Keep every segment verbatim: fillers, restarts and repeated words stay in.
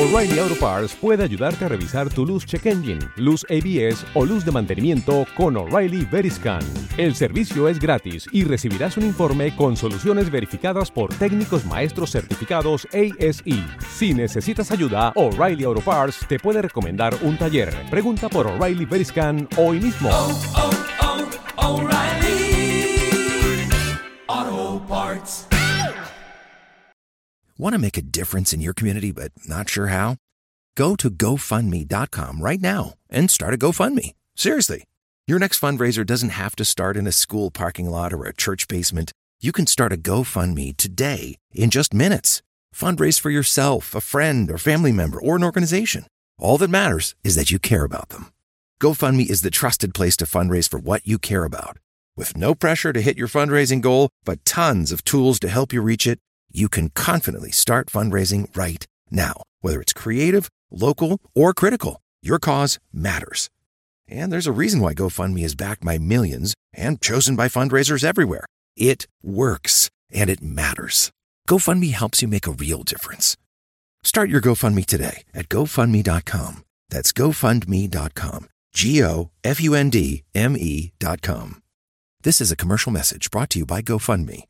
O'Reilly Auto Parts puede ayudarte a revisar tu luz check engine, luz A B S o luz de mantenimiento con O'Reilly Veriscan. El servicio es gratis y recibirás un informe con soluciones verificadas por técnicos maestros certificados A S E. Si necesitas ayuda, O'Reilly Auto Parts te puede recomendar un taller. Pregunta por O'Reilly Veriscan hoy mismo. Oh, oh, oh, O'Reilly Auto Parts. Want to make a difference in your community but not sure how? Go to go fund me dot com right now and start a GoFundMe. Seriously. Your next fundraiser doesn't have to start in a school parking lot or a church basement. You can start a GoFundMe today in just minutes. Fundraise for yourself, a friend, or family member, or an organization. All that matters is that you care about them. GoFundMe is the trusted place to fundraise for what you care about. With no pressure to hit your fundraising goal, but tons of tools to help you reach it, you can confidently start fundraising right now. Whether it's creative, local, or critical, your cause matters. And there's a reason why GoFundMe is backed by millions and chosen by fundraisers everywhere. It works, and it matters. GoFundMe helps you make a real difference. Start your GoFundMe today at go fund me dot com. That's go fund me dot com. G O F U N D M E dot com. This is a commercial message brought to you by GoFundMe.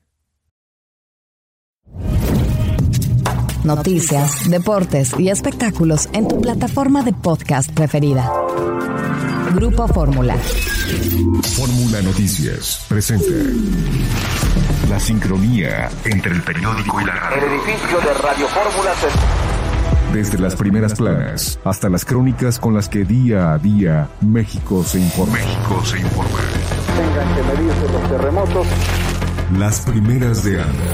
Noticias, deportes y espectáculos en tu plataforma de podcast preferida. Grupo Fórmula. Fórmula Noticias presenta la sincronía entre el periódico y la radio. El edificio de Radio Fórmula se... Desde las primeras planas hasta las crónicas con las que día a día México se informa. México se informa. Tengan que medirse los terremotos. Las primeras de Anda.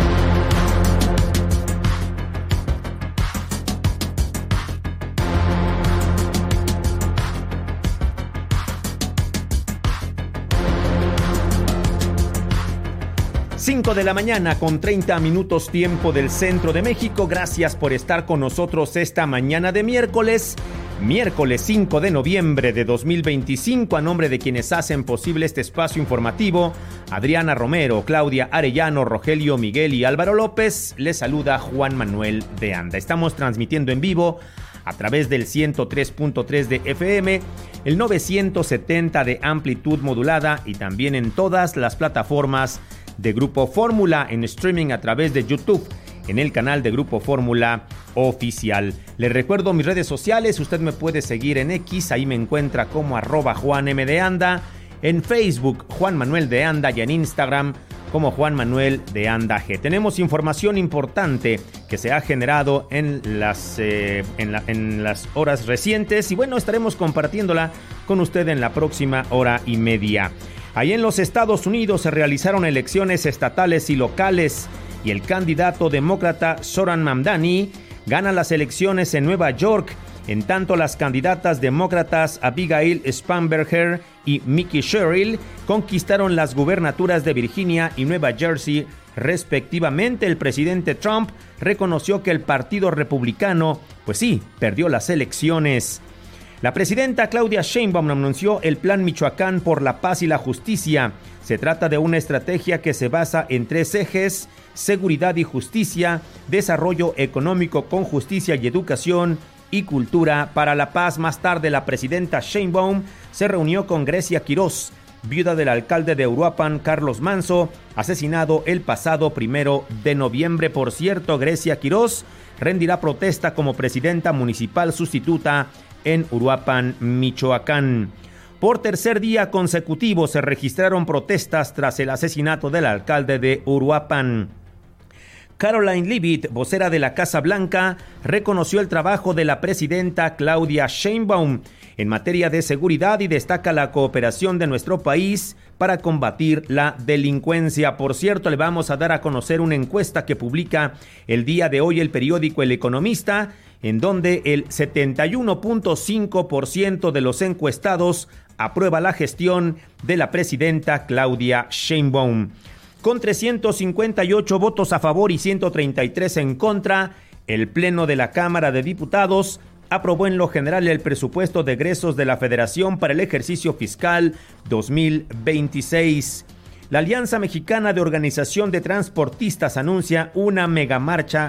cinco de la mañana con treinta minutos tiempo del centro de México. Gracias por estar con nosotros esta mañana de miércoles, miércoles cinco de noviembre de dos mil veinticinco. A nombre de quienes hacen posible este espacio informativo, Adriana Romero, Claudia Arellano, Rogelio Miguel y Álvaro López, les saluda Juan Manuel de Anda. Estamos transmitiendo en vivo a través del ciento tres punto tres de F M, el novecientos setenta de amplitud modulada y también en todas las plataformas de Grupo Fórmula, en streaming a través de YouTube, en el canal de Grupo Fórmula Oficial. Les recuerdo mis redes sociales, usted me puede seguir en X, ahí me encuentra como arroba Juan M de Anda, en Facebook Juan Manuel de Anda y en Instagram como Juan Manuel de Anda G. Tenemos información importante que se ha generado en las, eh, en, la, en las horas recientes y bueno, estaremos compartiéndola con usted en la próxima hora y media. Ahí en los Estados Unidos se realizaron elecciones estatales y locales y el candidato demócrata Zohran Mamdani gana las elecciones en Nueva York, en tanto las candidatas demócratas Abigail Spanberger y Mickey Sherrill conquistaron las gubernaturas de Virginia y Nueva Jersey respectivamente. El presidente Trump reconoció que el Partido Republicano, pues sí, perdió las elecciones. La presidenta Claudia Sheinbaum anunció el Plan Michoacán por la Paz y la Justicia. Se trata de una estrategia que se basa en tres ejes: seguridad y justicia, desarrollo económico con justicia y educación, y cultura para la paz. Más tarde, la presidenta Sheinbaum se reunió con Grecia Quirós, viuda del alcalde de Uruapan, Carlos Manso, asesinado el pasado primero de noviembre. Por cierto, Grecia Quirós rendirá protesta como presidenta municipal sustituta en Uruapan, Michoacán. Por tercer día consecutivo se registraron protestas tras el asesinato del alcalde de Uruapan. Caroline Leavitt, vocera de la Casa Blanca, reconoció el trabajo de la presidenta Claudia Sheinbaum en materia de seguridad y destaca la cooperación de nuestro país para combatir la delincuencia. Por cierto, le vamos a dar a conocer una encuesta que publica el día de hoy el periódico El Economista, en donde el setenta y uno punto cinco por ciento de los encuestados aprueba la gestión de la presidenta Claudia Sheinbaum. Con trescientos cincuenta y ocho votos a favor y ciento treinta y tres en contra, el Pleno de la Cámara de Diputados aprobó en lo general el presupuesto de egresos de la Federación para el ejercicio fiscal dos mil veintiséis. La Alianza Mexicana de Organización de Transportistas anuncia una megamarcha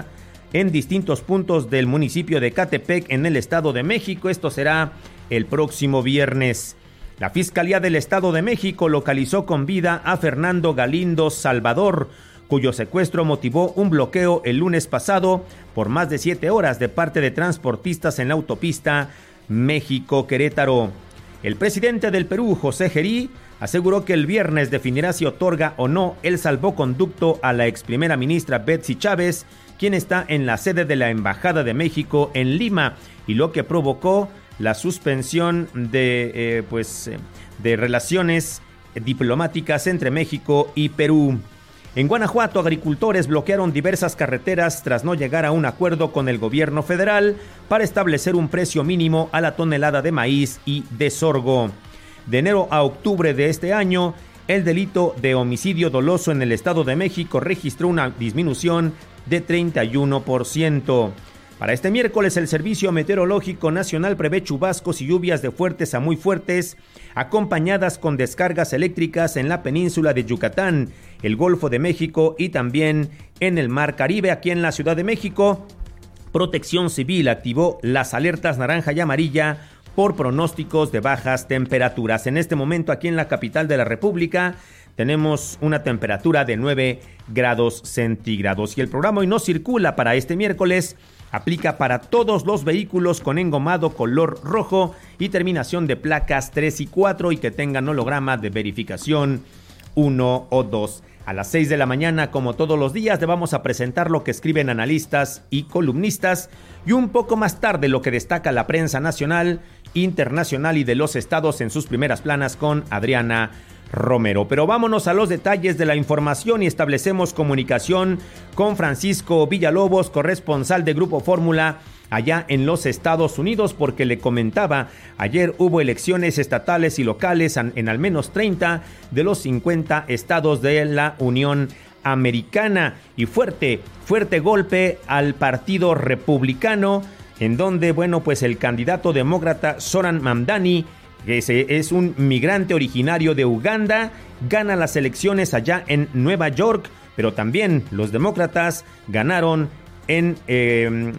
en distintos puntos del municipio de Ecatepec, en el Estado de México. Esto será el próximo viernes. La Fiscalía del Estado de México localizó con vida a Fernando Galindo Salvador, cuyo secuestro motivó un bloqueo el lunes pasado por más de siete horas de parte de transportistas en la autopista México-Querétaro. El presidente del Perú, José Gerí, aseguró que el viernes definirá si otorga o no el salvoconducto a la ex primera ministra Betsy Chávez, quien está en la sede de la Embajada de México en Lima, y lo que provocó la suspensión de, eh, pues, de relaciones diplomáticas entre México y Perú. En Guanajuato, agricultores bloquearon diversas carreteras tras no llegar a un acuerdo con el gobierno federal para establecer un precio mínimo a la tonelada de maíz y de sorgo. De enero a octubre de este año, el delito de homicidio doloso en el Estado de México registró una disminución de treinta y uno por ciento. Para este miércoles, el Servicio Meteorológico Nacional prevé chubascos y lluvias de fuertes a muy fuertes, acompañadas con descargas eléctricas en la península de Yucatán, el Golfo de México y también en el Mar Caribe. Aquí en la Ciudad de México, Protección Civil activó las alertas naranja y amarilla por pronósticos de bajas temperaturas. En este momento, aquí en la capital de la República, tenemos una temperatura de nueve grados centígrados. Y el programa Hoy No Circula para este miércoles aplica para todos los vehículos con engomado color rojo y terminación de placas tres y cuatro y que tengan holograma de verificación uno o dos. A las seis de la mañana, como todos los días, le vamos a presentar lo que escriben analistas y columnistas, y un poco más tarde lo que destaca la prensa nacional, internacional y de los estados en sus primeras planas con Adriana Romero. Pero vámonos a los detalles de la información y establecemos comunicación con Francisco Villalobos, corresponsal de Grupo Fórmula allá en los Estados Unidos, porque le comentaba, ayer hubo elecciones estatales y locales en, en al menos treinta de los cincuenta estados de la Unión Americana, y fuerte, fuerte golpe al Partido Republicano, en donde, bueno, pues el candidato demócrata Zoran Mamdani, que es un migrante originario de Uganda, gana las elecciones allá en Nueva York, pero también los demócratas ganaron en, eh,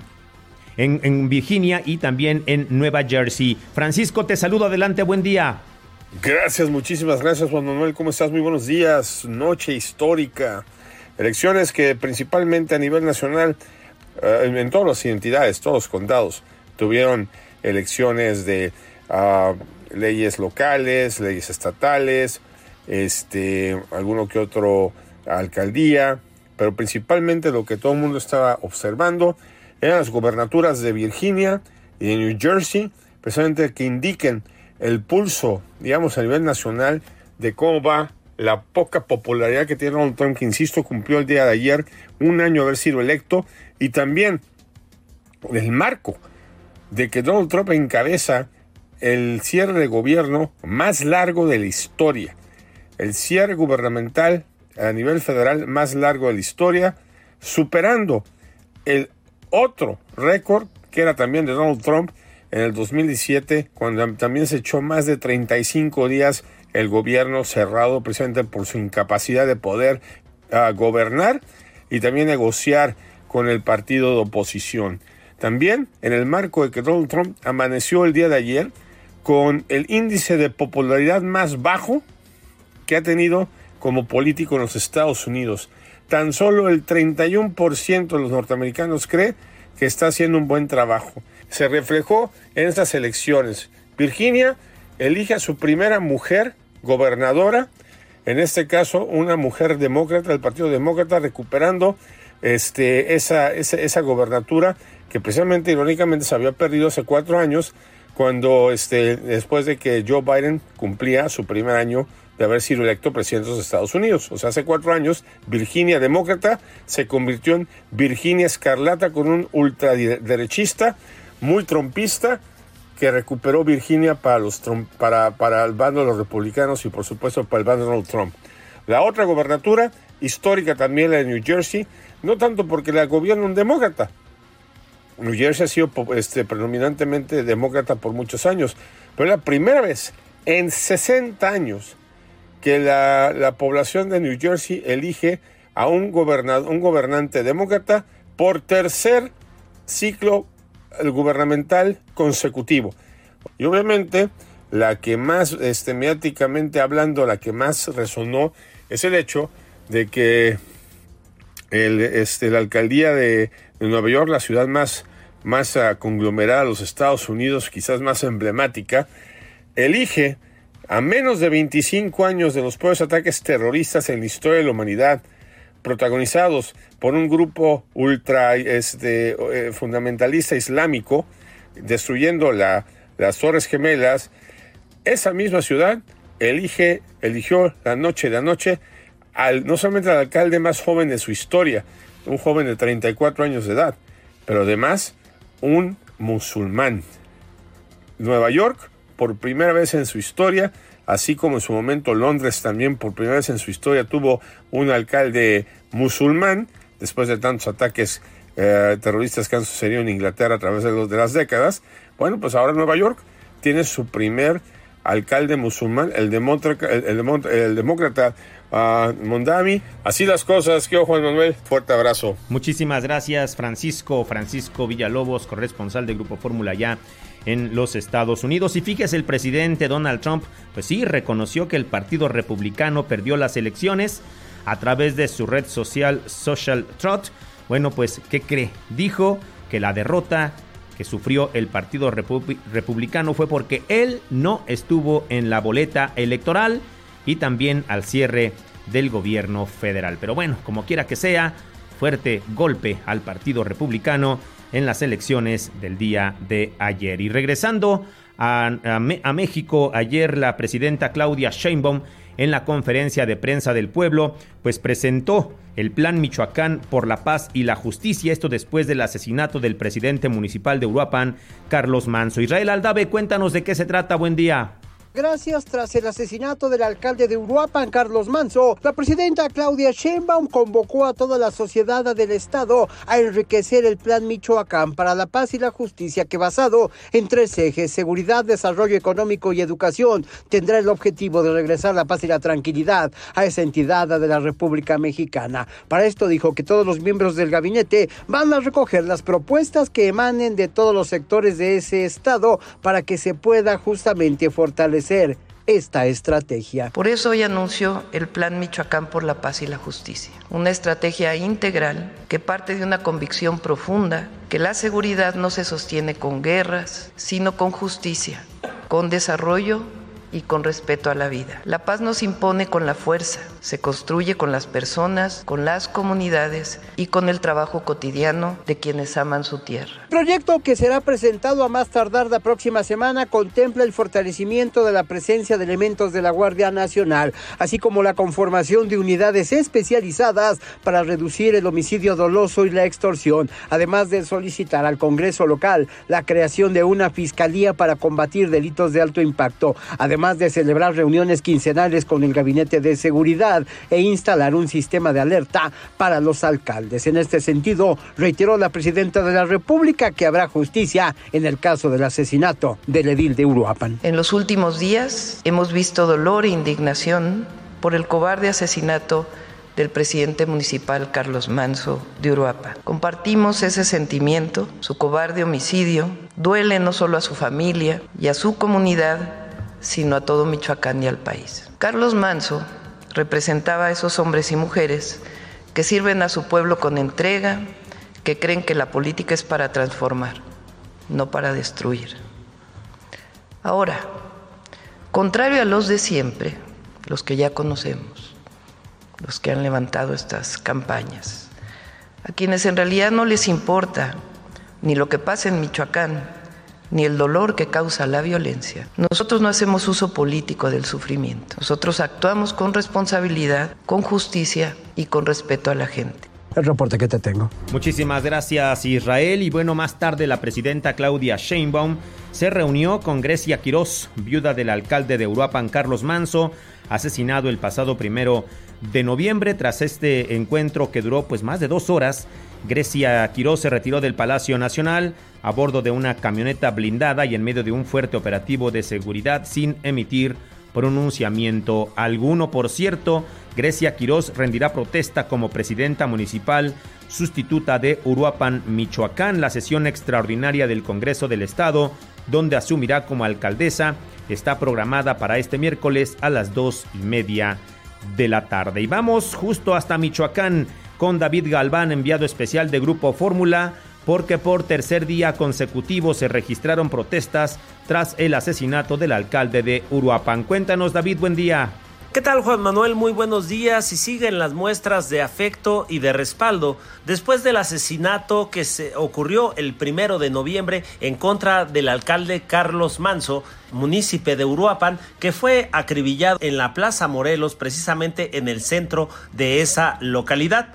en, en Virginia y también en Nueva Jersey. Francisco, te saludo, adelante, buen día. Gracias, muchísimas gracias, Juan Manuel, ¿cómo estás? Muy buenos días, noche histórica, elecciones que principalmente a nivel nacional, eh, en todas las entidades, todos los condados, tuvieron elecciones de uh, leyes locales, leyes estatales, este, alguno que otro alcaldía, pero principalmente lo que todo el mundo estaba observando eran las gobernaturas de Virginia y de New Jersey, precisamente que indiquen el pulso, digamos, a nivel nacional de cómo va la poca popularidad que tiene Donald Trump, que insisto, cumplió el día de ayer un año de haber sido electo, y también el marco de que Donald Trump encabeza el cierre de gobierno más largo de la historia, el cierre gubernamental a nivel federal más largo de la historia, superando el otro récord que era también de Donald Trump en el dos mil diecisiete, cuando también se echó más de treinta y cinco días el gobierno cerrado, precisamente por su incapacidad de poder uh, gobernar y también negociar con el partido de oposición. También en el marco de que Donald Trump amaneció el día de ayer con el índice de popularidad más bajo que ha tenido como político en los Estados Unidos. Tan solo el treinta y uno por ciento de los norteamericanos cree que está haciendo un buen trabajo. Se reflejó en estas elecciones. Virginia elige a su primera mujer gobernadora, en este caso una mujer demócrata del Partido Demócrata, recuperando este, esa, esa, esa gobernatura que precisamente, irónicamente, se había perdido hace cuatro años, cuando este, después de que Joe Biden cumplía su primer año de haber sido electo presidente de los Estados Unidos. O sea, hace cuatro años, Virginia demócrata se convirtió en Virginia escarlata, con un ultraderechista muy trumpista que recuperó Virginia para, los, para, para el bando de los republicanos y, por supuesto, para el bando de Donald Trump. La otra gobernatura, histórica también, la de New Jersey, no tanto porque la gobierna un demócrata. New Jersey ha sido este, predominantemente demócrata por muchos años, pero es la primera vez en sesenta años que la, la población de New Jersey elige a un, gobernador, un gobernante demócrata por tercer ciclo gubernamental consecutivo. Y obviamente la que más, este, mediáticamente hablando, la que más resonó es el hecho de que el, este, la alcaldía de, de Nueva York, la ciudad más, más uh, conglomerada de los Estados Unidos, quizás más emblemática, elige a menos de veinticinco años de los peores ataques terroristas en la historia de la humanidad, protagonizados por un grupo ultra este, eh, fundamentalista islámico, destruyendo la, las Torres Gemelas. Esa misma ciudad elige, eligió la noche de anoche al, no solamente al alcalde más joven de su historia, un joven de treinta y cuatro años de edad, pero además un musulmán. Nueva York, por primera vez en su historia, así como en su momento Londres también por primera vez en su historia tuvo un alcalde musulmán, después de tantos ataques eh, terroristas que han sucedido en Inglaterra a través de, los, de las décadas. Bueno, pues ahora Nueva York tiene su primer alcalde musulmán, el, demócrata, el, el, el demócrata uh, Mondami. Así las cosas, ¿qué Juan Manuel? Fuerte abrazo. Muchísimas gracias, Francisco, Francisco Villalobos, corresponsal de Grupo Fórmula Ya en los Estados Unidos. Y fíjese, el presidente Donald Trump, pues sí, reconoció que el Partido Republicano perdió las elecciones a través de su red social Social Truth. Bueno, pues, ¿qué cree? Dijo que la derrota que sufrió el Partido Repu- Republicano fue porque él no estuvo en la boleta electoral y también al cierre del gobierno federal. Pero bueno, como quiera que sea, fuerte golpe al Partido Republicano en las elecciones del día de ayer. Y regresando a, a, a México, ayer la presidenta Claudia Sheinbaum, en la conferencia de prensa del pueblo, pues presentó el Plan Michoacán por la Paz y la Justicia, esto después del asesinato del presidente municipal de Uruapan, Carlos Manzo. Israel Aldave, cuéntanos de qué se trata. Buen día. Gracias. Tras el asesinato del alcalde de Uruapan, Carlos Manzo, la presidenta Claudia Sheinbaum convocó a toda la sociedad del estado a enriquecer el Plan Michoacán para la Paz y la Justicia, que basado en tres ejes: seguridad, desarrollo económico y educación, tendrá el objetivo de regresar la paz y la tranquilidad a esa entidad de la República Mexicana. Para esto dijo que todos los miembros del gabinete van a recoger las propuestas que emanen de todos los sectores de ese estado para que se pueda justamente fortalecer esta estrategia. Por eso hoy anunció el Plan Michoacán por la Paz y la Justicia, una estrategia integral que parte de una convicción profunda que la seguridad no se sostiene con guerras, sino con justicia, con desarrollo y con respeto a la vida. La paz no se impone con la fuerza, se construye con las personas, con las comunidades y con el trabajo cotidiano de quienes aman su tierra. El proyecto, que será presentado a más tardar la próxima semana, contempla el fortalecimiento de la presencia de elementos de la Guardia Nacional, así como la conformación de unidades especializadas para reducir el homicidio doloso y la extorsión, además de solicitar al Congreso local la creación de una fiscalía para combatir delitos de alto impacto, además Además de celebrar reuniones quincenales con el Gabinete de Seguridad e instalar un sistema de alerta para los alcaldes. En este sentido, reiteró la presidenta de la República que habrá justicia en el caso del asesinato del edil de Uruapan. En los últimos días hemos visto dolor e indignación por el cobarde asesinato del presidente municipal Carlos Manzo de Uruapan. Compartimos ese sentimiento. Su cobarde homicidio duele no solo a su familia y a su comunidad, sino a todo Michoacán y al país. Carlos Manzo representaba a esos hombres y mujeres que sirven a su pueblo con entrega, que creen que la política es para transformar, no para destruir. Ahora, contrario a los de siempre, los que ya conocemos, los que han levantado estas campañas, a quienes en realidad no les importa ni lo que pasa en Michoacán, ni el dolor que causa la violencia. Nosotros no hacemos uso político del sufrimiento. Nosotros actuamos con responsabilidad, con justicia y con respeto a la gente. El reporte que te tengo. Muchísimas gracias, Israel. Y bueno, más tarde la presidenta Claudia Sheinbaum se reunió con Grecia Quirós, viuda del alcalde de Uruapan, Carlos Manzo, asesinado el pasado primero de noviembre. Tras este encuentro, que duró pues más de dos horas, Grecia Quirós se retiró del Palacio Nacional a bordo de una camioneta blindada y en medio de un fuerte operativo de seguridad, sin emitir pronunciamiento alguno. Por cierto, Grecia Quirós rendirá protesta como presidenta municipal sustituta de Uruapan, Michoacán. La sesión extraordinaria del Congreso del Estado, donde asumirá como alcaldesa, está programada para este miércoles a las dos y media de la tarde. Y vamos justo hasta Michoacán con David Galván, enviado especial de Grupo Fórmula, porque por tercer día consecutivo se registraron protestas tras el asesinato del alcalde de Uruapan. Cuéntanos, David, buen día. ¿Qué tal, Juan Manuel? Muy buenos días. Y siguen las muestras de afecto y de respaldo después del asesinato que se ocurrió el primero de noviembre en contra del alcalde Carlos Manso, munícipe de Uruapan, que fue acribillado en la Plaza Morelos, precisamente en el centro de esa localidad.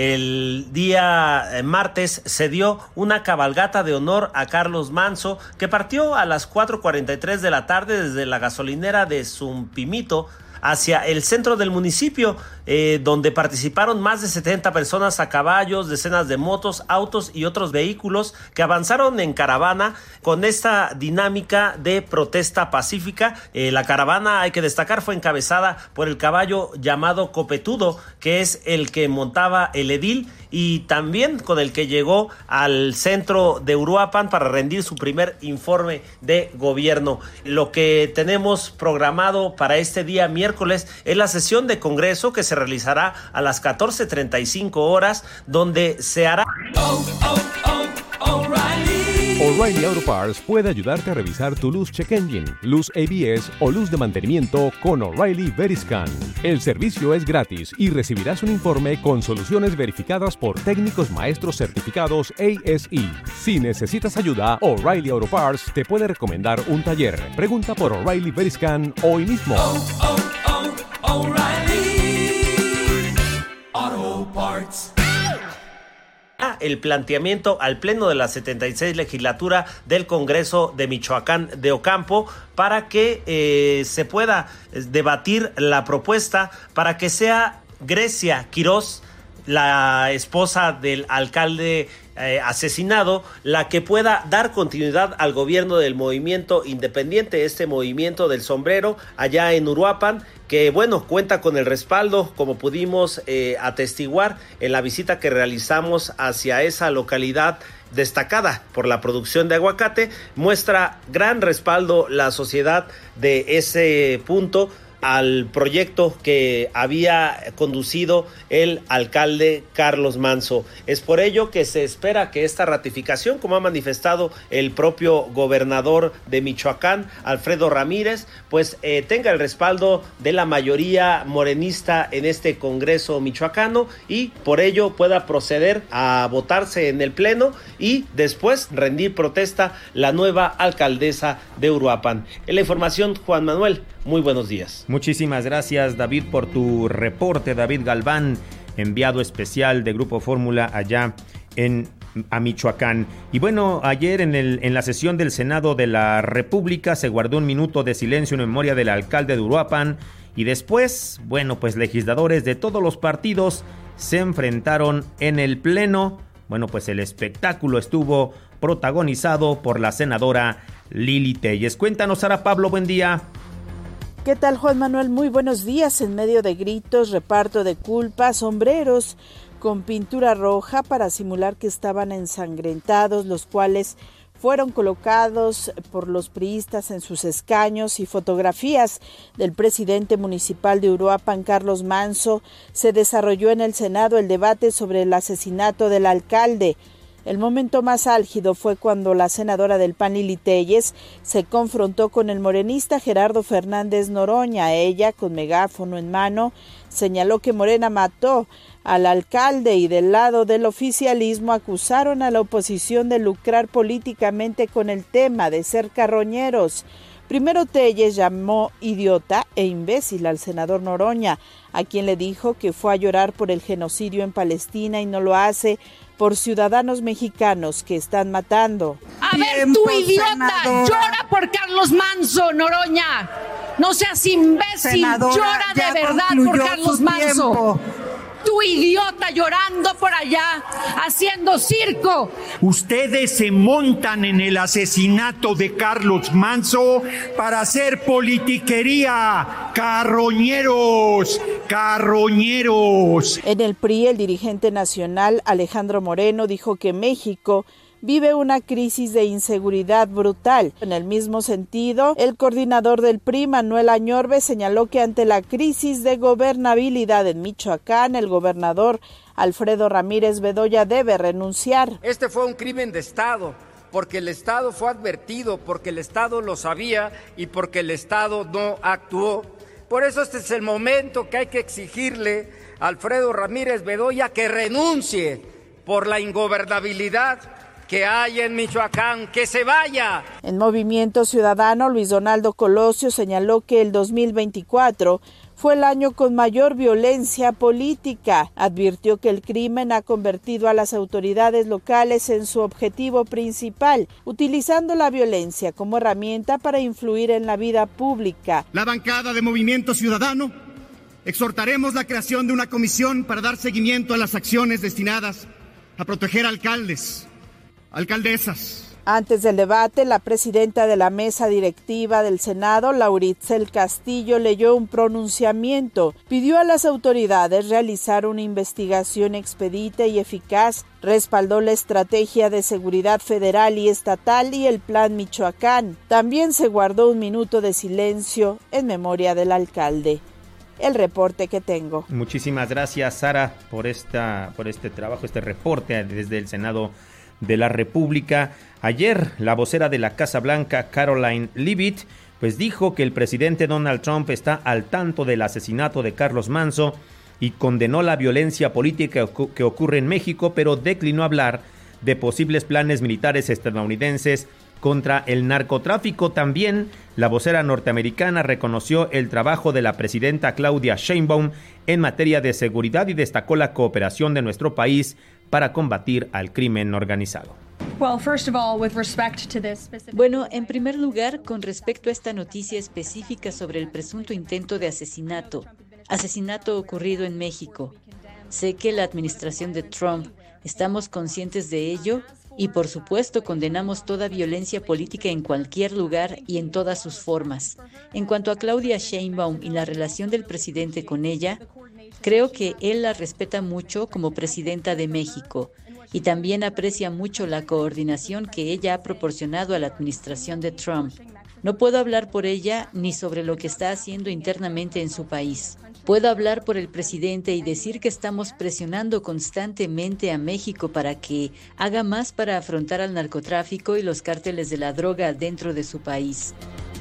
El día martes se dio una cabalgata de honor a Carlos Manso, que partió a las cuatro cuarenta y tres de la tarde desde la gasolinera de Zumpimito hacia el centro del municipio, eh, donde participaron más de setenta personas a caballos, decenas de motos, autos y otros vehículos que avanzaron en caravana con esta dinámica de protesta pacífica. Eh, la caravana, hay que destacar, fue encabezada por el caballo llamado Copetudo, que es el que montaba el edil, y también con el que llegó al centro de Uruapan para rendir su primer informe de gobierno. Lo que tenemos programado para este día miércoles es la sesión de Congreso, que se realizará a las catorce treinta y cinco horas, donde se hará... Oh, oh, oh, O'Reilly. O'Reilly Auto Parts puede ayudarte a revisar tu luz check engine, luz A B S o luz de mantenimiento con O'Reilly Veriscan. El servicio es gratis y recibirás un informe con soluciones verificadas por técnicos maestros certificados A S E. Si necesitas ayuda, O'Reilly Auto Parts te puede recomendar un taller. Pregunta por O'Reilly Veriscan hoy mismo. Oh, oh, oh, O'Reilly Auto Parts. El planteamiento al pleno de la setenta y seis legislatura del Congreso de Michoacán de Ocampo para que eh, se pueda debatir la propuesta para que sea Grecia Quirós, la esposa del alcalde eh, asesinado, la que pueda dar continuidad al gobierno del movimiento independiente, este movimiento del sombrero allá en Uruapan, que bueno, cuenta con el respaldo, como pudimos eh, atestiguar en la visita que realizamos hacia esa localidad destacada por la producción de aguacate. Muestra gran respaldo la sociedad de ese punto al proyecto que había conducido el alcalde Carlos Manso. Es por ello que se espera que esta ratificación, como ha manifestado el propio gobernador de Michoacán, Alfredo Ramírez, pues eh, tenga el respaldo de la mayoría morenista en este Congreso michoacano, y por ello pueda proceder a votarse en el pleno y después rendir protesta la nueva alcaldesa de Uruapan. En la información, Juan Manuel, muy buenos días. Muchísimas gracias, David, por tu reporte. David Galván, enviado especial de Grupo Fórmula allá en a Michoacán. Y bueno, ayer en, el, en la sesión del Senado de la República se guardó un minuto de silencio en memoria del alcalde de Uruapan, y después, bueno, pues legisladores de todos los partidos se enfrentaron en el pleno. Bueno, pues el espectáculo estuvo protagonizado por la senadora Lili Téllez. Cuéntanos, Sara Pablo, buen día. ¿Qué tal, Juan Manuel? Muy buenos días. En medio de gritos, reparto de culpas, sombreros con pintura roja para simular que estaban ensangrentados, los cuales fueron colocados por los priistas en sus escaños, y fotografías del presidente municipal de Uruapan, Carlos Manso, se desarrolló en el Senado el debate sobre el asesinato del alcalde. El momento más álgido fue cuando la senadora del P A N, Lili Téllez, se confrontó con el morenista Gerardo Fernández Noroña. Ella, con megáfono en mano, señaló que Morena mató al alcalde, y del lado del oficialismo acusaron a la oposición de lucrar políticamente con el tema, de ser carroñeros. Primero Téllez llamó idiota e imbécil al senador Noroña, a quien le dijo que fue a llorar por el genocidio en Palestina y no lo hace por ciudadanos mexicanos que están matando. A ver, tú idiota, senadora. Llora por Carlos Manso, Noroña. No seas imbécil, senadora, llora de verdad por Carlos Manso. tu idiota llorando por allá, haciendo circo. Ustedes se montan en el asesinato de Carlos Manso para hacer politiquería. Carroñeros, carroñeros. En el P R I, el dirigente nacional Alejandro Moreno dijo que México vive una crisis de inseguridad brutal. En el mismo sentido, el coordinador del P R I, Manuel Añorbe, señaló que ante la crisis de gobernabilidad en Michoacán, el gobernador Alfredo Ramírez Bedoya debe renunciar. Este fue un crimen de Estado, porque el Estado fue advertido, porque el Estado lo sabía y porque el Estado no actuó. Por eso este es el momento que hay que exigirle a Alfredo Ramírez Bedoya que renuncie por la ingobernabilidad que hay en Michoacán, que se vaya. En Movimiento Ciudadano, Luis Donaldo Colosio señaló que el dos mil veinticuatro fue el año con mayor violencia política. Advirtió que el crimen ha convertido a las autoridades locales en su objetivo principal, utilizando la violencia como herramienta para influir en la vida pública. La bancada de Movimiento Ciudadano exhortaremos la creación de una comisión para dar seguimiento a las acciones destinadas a proteger alcaldes, alcaldesas. Antes del debate, la presidenta de la mesa directiva del Senado, Lauritzel Castillo, leyó un pronunciamiento. Pidió a las autoridades realizar una investigación expedita y eficaz. Respaldó la estrategia de seguridad federal y estatal y el Plan Michoacán. También se guardó un minuto de silencio en memoria del alcalde. El reporte que tengo. Muchísimas gracias, Sara, por esta, por este trabajo, este reporte desde el Senado de la República. Ayer, la vocera de la Casa Blanca, Caroline Leavitt, pues dijo que el presidente Donald Trump está al tanto del asesinato de Carlos Manso y condenó la violencia política que ocurre en México, pero declinó hablar de posibles planes militares estadounidenses contra el narcotráfico. También la vocera norteamericana reconoció el trabajo de la presidenta Claudia Sheinbaum en materia de seguridad y destacó la cooperación de nuestro país para combatir al crimen organizado. Bueno, en primer lugar, con respecto a esta noticia específica sobre el presunto intento de asesinato, asesinato ocurrido en México, sé que la administración de Trump, estamos conscientes de ello y por supuesto condenamos toda violencia política en cualquier lugar y en todas sus formas. En cuanto a Claudia Sheinbaum y la relación del presidente con ella, creo que él la respeta mucho como presidenta de México y también aprecia mucho la coordinación que ella ha proporcionado a la administración de Trump. No puedo hablar por ella ni sobre lo que está haciendo internamente en su país. Puedo hablar por el presidente y decir que estamos presionando constantemente a México para que haga más para afrontar al narcotráfico y los cárteles de la droga dentro de su país.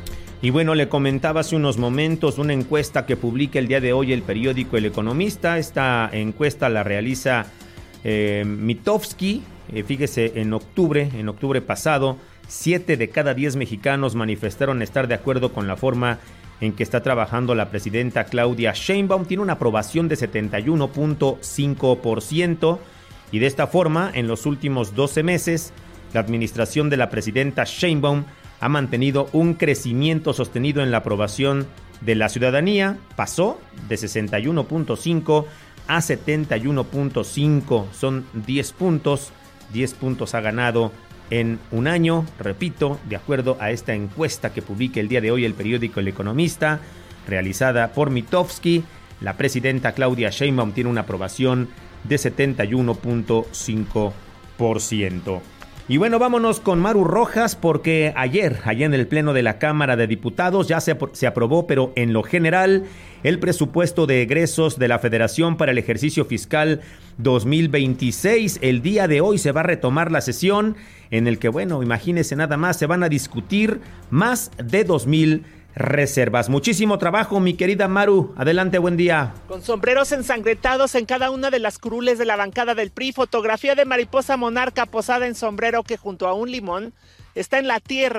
Y bueno, le comentaba hace unos momentos una encuesta que publica el día de hoy el periódico El Economista. Esta encuesta la realiza eh, Mitofsky. Eh, fíjese, en octubre, en octubre pasado, siete de cada diez mexicanos manifestaron estar de acuerdo con la forma en que está trabajando la presidenta Claudia Sheinbaum. Tiene una aprobación de setenta y uno punto cinco por ciento y de esta forma, en los últimos doce meses, la administración de la presidenta Sheinbaum ha mantenido un crecimiento sostenido en la aprobación de la ciudadanía. Pasó de sesenta y uno punto cinco a setenta y uno punto cinco. Son diez puntos. diez puntos ha ganado en un año. Repito, de acuerdo a esta encuesta que publica el día de hoy el periódico El Economista, realizada por Mitofsky, la presidenta Claudia Sheinbaum tiene una aprobación de setenta y uno punto cinco por ciento. Y bueno, vámonos con Maru Rojas porque ayer, allá en el Pleno de la Cámara de Diputados, ya se, se aprobó, pero en lo general, el presupuesto de egresos de la Federación para el ejercicio fiscal dos mil veintiséis. El día de hoy se va a retomar la sesión en el que, bueno, imagínense nada más, se van a discutir más de dos mil reservas. Muchísimo trabajo, mi querida Maru. Adelante, buen día. Con sombreros ensangrentados en cada una de las curules de la bancada del P R I, fotografía de mariposa monarca posada en sombrero que junto a un limón está en la tierra.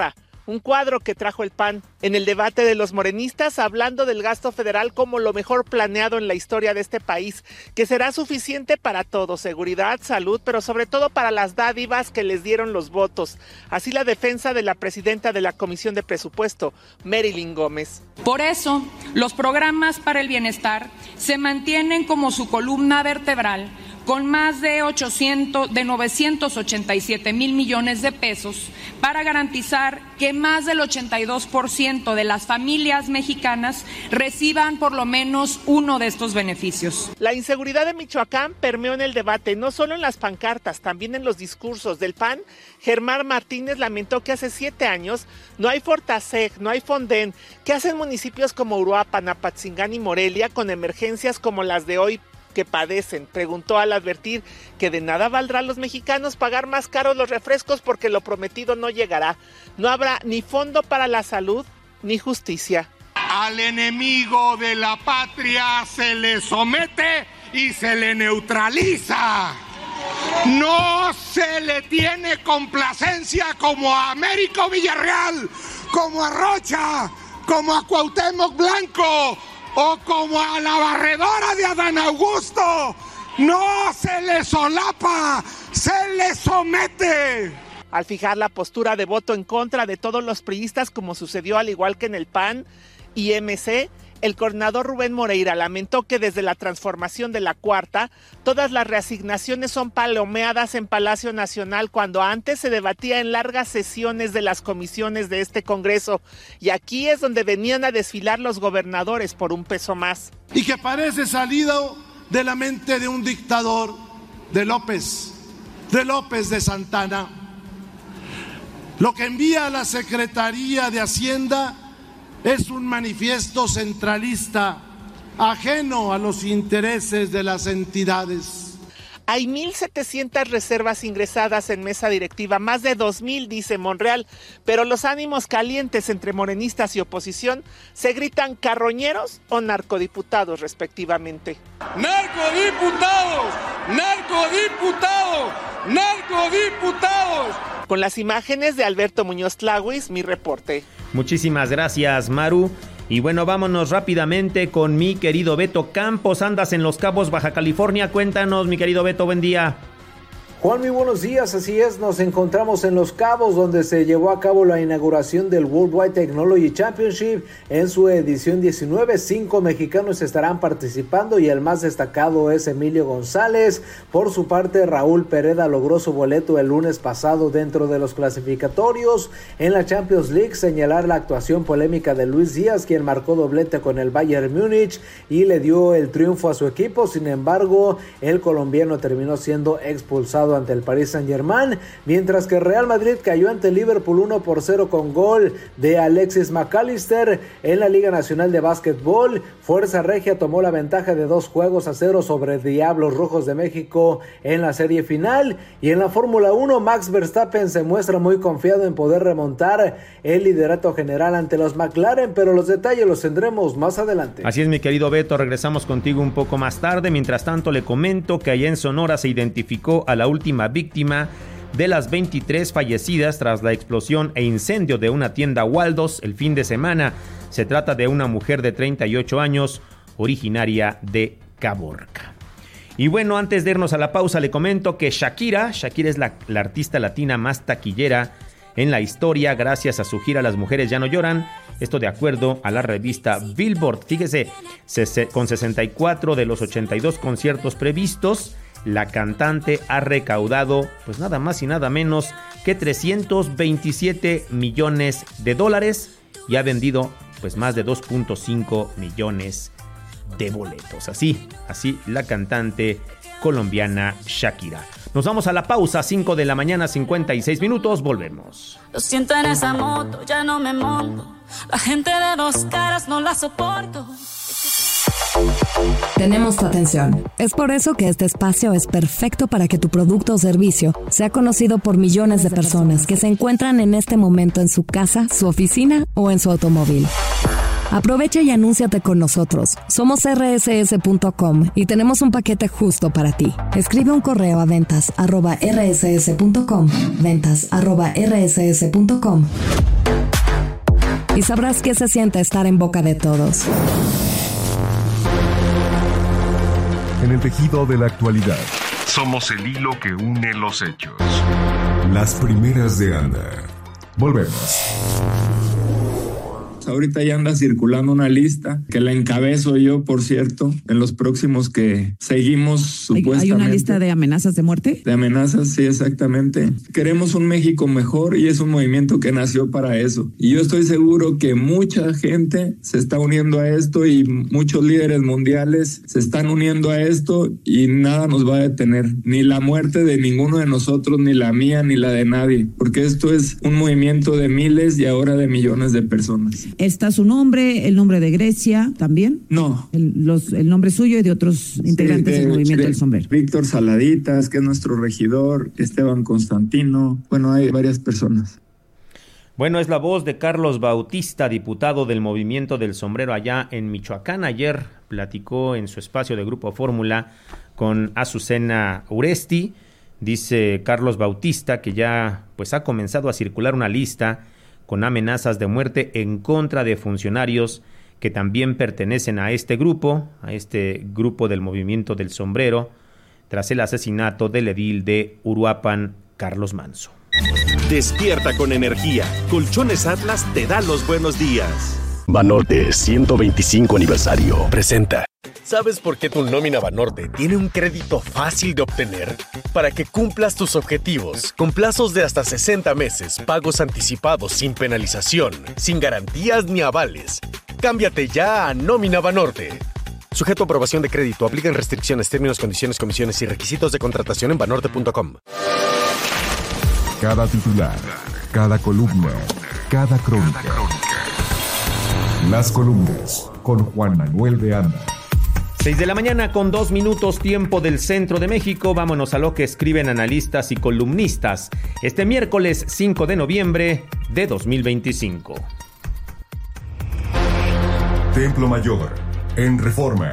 un cuadro que trajo el P A N en el debate de los morenistas, hablando del gasto federal como lo mejor planeado en la historia de este país, que será suficiente para todo, seguridad, salud, pero sobre todo para las dádivas que les dieron los votos. Así la defensa de la presidenta de la Comisión de Presupuesto, Marilyn Gómez. Por eso, los programas para el bienestar se mantienen como su columna vertebral, con más de ochocientos, de novecientos ochenta y siete mil millones de pesos para garantizar que más del ochenta y dos por ciento de las familias mexicanas reciban por lo menos uno de estos beneficios. La inseguridad de Michoacán permeó en el debate, no solo en las pancartas, también en los discursos del P A N. Germán Martínez lamentó que hace siete años no hay Fortaseg, no hay Fonden. ¿Qué hacen municipios como Uruapan, Apatzingán y Morelia con emergencias como las de hoy que padecen? Preguntó al advertir que de nada valdrá a los mexicanos pagar más caros los refrescos porque lo prometido no llegará. No habrá ni fondo para la salud ni justicia. Al enemigo de la patria se le somete y se le neutraliza. No se le tiene complacencia como a Américo Villarreal, como a Rocha, como a Cuauhtémoc Blanco o como a la barredora de Adán Augusto. No se le solapa, se le somete. Al fijar la postura de voto en contra de todos los priistas, como sucedió al igual que en el P A N y M C, el coordinador Rubén Moreira lamentó que desde la transformación de la Cuarta, todas las reasignaciones son palomeadas en Palacio Nacional, cuando antes se debatía en largas sesiones de las comisiones de este Congreso. Y aquí es donde venían a desfilar los gobernadores por un peso más. Y que parece salido de la mente de un dictador, de López, de López de Santana. Lo que envía a la Secretaría de Hacienda es un manifiesto centralista, ajeno a los intereses de las entidades. Hay mil setecientas reservas ingresadas en mesa directiva, más de dos mil, dice Monreal, pero los ánimos calientes entre morenistas y oposición se gritan carroñeros o narcodiputados respectivamente. ¡Narcodiputados! ¡Narcodiputados! ¡Narcodiputados! Con las imágenes de Alberto Muñoz Tlahuis, mi reporte. Muchísimas gracias, Maru. Y bueno, vámonos rápidamente con mi querido Beto Campos. Andas en Los Cabos, Baja California. Cuéntanos, mi querido Beto, buen día. Juan, muy buenos días, así es, nos encontramos en Los Cabos, donde se llevó a cabo la inauguración del Worldwide Technology Championship en su edición diecinueve. Cinco mexicanos estarán participando y el más destacado es Emilio González. Por su parte, Raúl Pereda logró su boleto el lunes pasado dentro de los clasificatorios. En la Champions League, señalar la actuación polémica de Luis Díaz, quien marcó doblete con el Bayern Múnich y le dio el triunfo a su equipo. Sin embargo, el colombiano terminó siendo expulsado ante el Paris Saint-Germain, mientras que Real Madrid cayó ante el Liverpool uno por cero con gol de Alexis McAllister. En la Liga Nacional de Básquetbol, Fuerza Regia tomó la ventaja de dos juegos a cero sobre Diablos Rojos de México en la serie final. Y en la Fórmula uno, Max Verstappen se muestra muy confiado en poder remontar el liderato general ante los McLaren, pero los detalles los tendremos más adelante. Así es, mi querido Beto, regresamos contigo un poco más tarde. Mientras tanto, le comento que allá en Sonora se identificó a la última última víctima de las veintitrés fallecidas tras la explosión e incendio de una tienda Waldos el fin de semana. Se trata de una mujer de treinta y ocho años, originaria de Caborca. Y bueno, antes de irnos a la pausa, le comento que Shakira, Shakira es la, la artista latina más taquillera en la historia gracias a su gira Las Mujeres Ya No Lloran. Esto de acuerdo a la revista Billboard. Fíjese, con sesenta y cuatro de los ochenta y dos conciertos previstos, la cantante ha recaudado pues nada más y nada menos que trescientos veintisiete millones de dólares y ha vendido pues más de dos punto cinco millones de boletos. Así, así la cantante colombiana Shakira. Nos vamos a la pausa, cinco de la mañana, cincuenta y seis minutos, volvemos. Lo siento en esa moto, ya no me monto. La gente de dos caras no la soporto. Tenemos tu atención. Es por eso que este espacio es perfecto para que tu producto o servicio sea conocido por millones de personas que se encuentran en este momento en su casa, su oficina o en su automóvil. Aprovecha y anúnciate con nosotros. Somos erre ese ese punto com y tenemos un paquete justo para ti. Escribe un correo a ventas arroba erre ese ese punto com. ventas arroba erre ese ese punto com. y sabrás qué se siente estar en boca de todos. En el tejido de la actualidad, somos el hilo que une los hechos. Las primeras de Ana. Volvemos. Ahorita ya anda circulando una lista que la encabezo yo, por cierto, en los próximos que seguimos supuestamente. ¿Hay una lista de amenazas de muerte? De amenazas, sí, exactamente. Queremos un México mejor y es un movimiento que nació para eso. Y yo estoy seguro que mucha gente se está uniendo a esto y muchos líderes mundiales se están uniendo a esto y nada nos va a detener. Ni la muerte de ninguno de nosotros, ni la mía, ni la de nadie. Porque esto es un movimiento de miles y ahora de millones de personas. ¿Está su nombre, el nombre de Grecia también? No. El, los, el nombre suyo y de otros integrantes sí, de, del Movimiento de, del Sombrero. Víctor Saladitas, que es nuestro regidor, Esteban Constantino, bueno, hay varias personas. Bueno, es la voz de Carlos Bautista, diputado del Movimiento del Sombrero allá en Michoacán. Ayer platicó en su espacio de Grupo Fórmula con Azucena Uresti. Dice Carlos Bautista que ya pues ha comenzado a circular una lista con amenazas de muerte en contra de funcionarios que también pertenecen a este grupo, a este grupo del Movimiento del Sombrero, tras el asesinato del edil de Uruapan, Carlos Manso. Despierta con energía. Colchones Atlas te da los buenos días. Banorte ciento veinticinco aniversario presenta. ¿Sabes por qué tu nómina Banorte tiene un crédito fácil de obtener? Para que cumplas tus objetivos, con plazos de hasta sesenta meses, pagos anticipados sin penalización, sin garantías ni avales. Cámbiate ya a nómina Banorte. Sujeto a aprobación de crédito, aplican restricciones, términos, condiciones, comisiones y requisitos de contratación en banorte punto com. Cada titular, cada columna, cada crónica. Las columnas con Juan Manuel de Anda. seis de la mañana con dos minutos, tiempo del centro de México. Vámonos a lo que escriben analistas y columnistas este miércoles cinco de noviembre de dos mil veinticinco. Templo Mayor, en Reforma.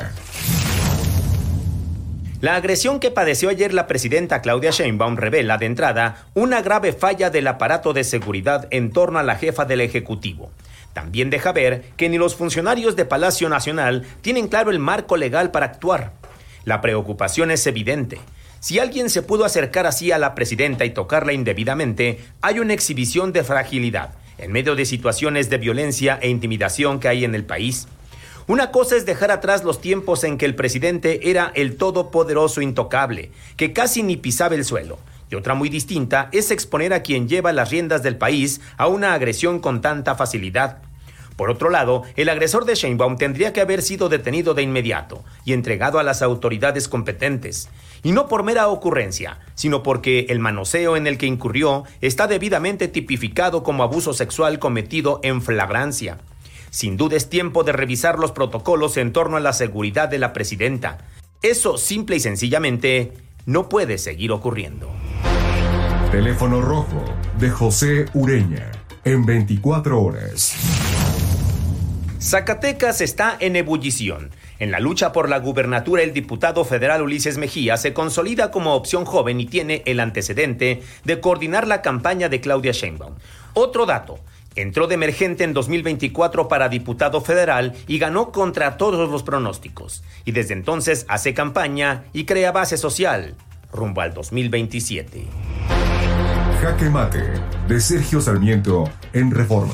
La agresión que padeció ayer la presidenta Claudia Sheinbaum revela de entrada una grave falla del aparato de seguridad en torno a la jefa del Ejecutivo. También deja ver que ni los funcionarios de Palacio Nacional tienen claro el marco legal para actuar. La preocupación es evidente. Si alguien se pudo acercar así a la presidenta y tocarla indebidamente, hay una exhibición de fragilidad en medio de situaciones de violencia e intimidación que hay en el país. Una cosa es dejar atrás los tiempos en que el presidente era el todopoderoso intocable, que casi ni pisaba el suelo. Y otra muy distinta es exponer a quien lleva las riendas del país a una agresión con tanta facilidad. Por otro lado, el agresor de Sheinbaum tendría que haber sido detenido de inmediato y entregado a las autoridades competentes. Y no por mera ocurrencia, sino porque el manoseo en el que incurrió está debidamente tipificado como abuso sexual cometido en flagrancia. Sin duda es tiempo de revisar los protocolos en torno a la seguridad de la presidenta. Eso simple y sencillamente no puede seguir ocurriendo. Teléfono rojo de José Ureña en veinticuatro horas. Zacatecas está en ebullición. En la lucha por la gubernatura, el diputado federal Ulises Mejía se consolida como opción joven y tiene el antecedente de coordinar la campaña de Claudia Sheinbaum. Otro dato. Entró de emergente en dos mil veinticuatro para diputado federal y ganó contra todos los pronósticos. Y desde entonces hace campaña y crea base social rumbo al dos mil veintisiete. Jaque Mate, de Sergio Sarmiento, en Reforma.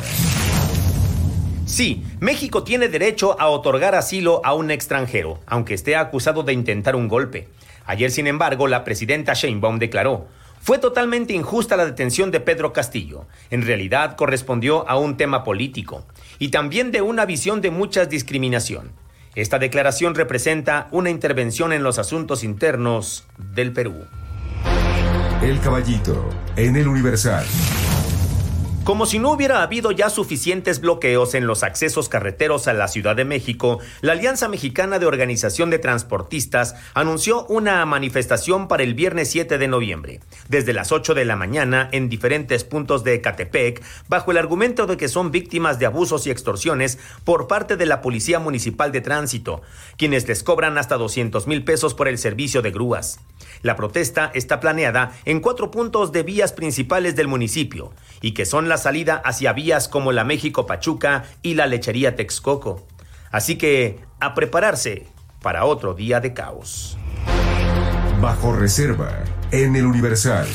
Sí, México tiene derecho a otorgar asilo a un extranjero, aunque esté acusado de intentar un golpe. Ayer, sin embargo, la presidenta Sheinbaum declaró: fue totalmente injusta la detención de Pedro Castillo. En realidad correspondió a un tema político y también de una visión de mucha discriminación. Esta declaración representa una intervención en los asuntos internos del Perú. El Caballito, en el Universal. Como si no hubiera habido ya suficientes bloqueos en los accesos carreteros a la Ciudad de México, la Alianza Mexicana de Organización de Transportistas anunció una manifestación para el viernes siete de noviembre, desde las ocho de la mañana en diferentes puntos de Ecatepec, bajo el argumento de que son víctimas de abusos y extorsiones por parte de la Policía Municipal de Tránsito, quienes les cobran hasta doscientos mil pesos por el servicio de grúas. La protesta está planeada en cuatro puntos de vías principales del municipio y que son la la salida hacia vías como la México-Pachuca y la Lechería Texcoco. Así que a prepararse para otro día de caos. Bajo reserva en el Universal.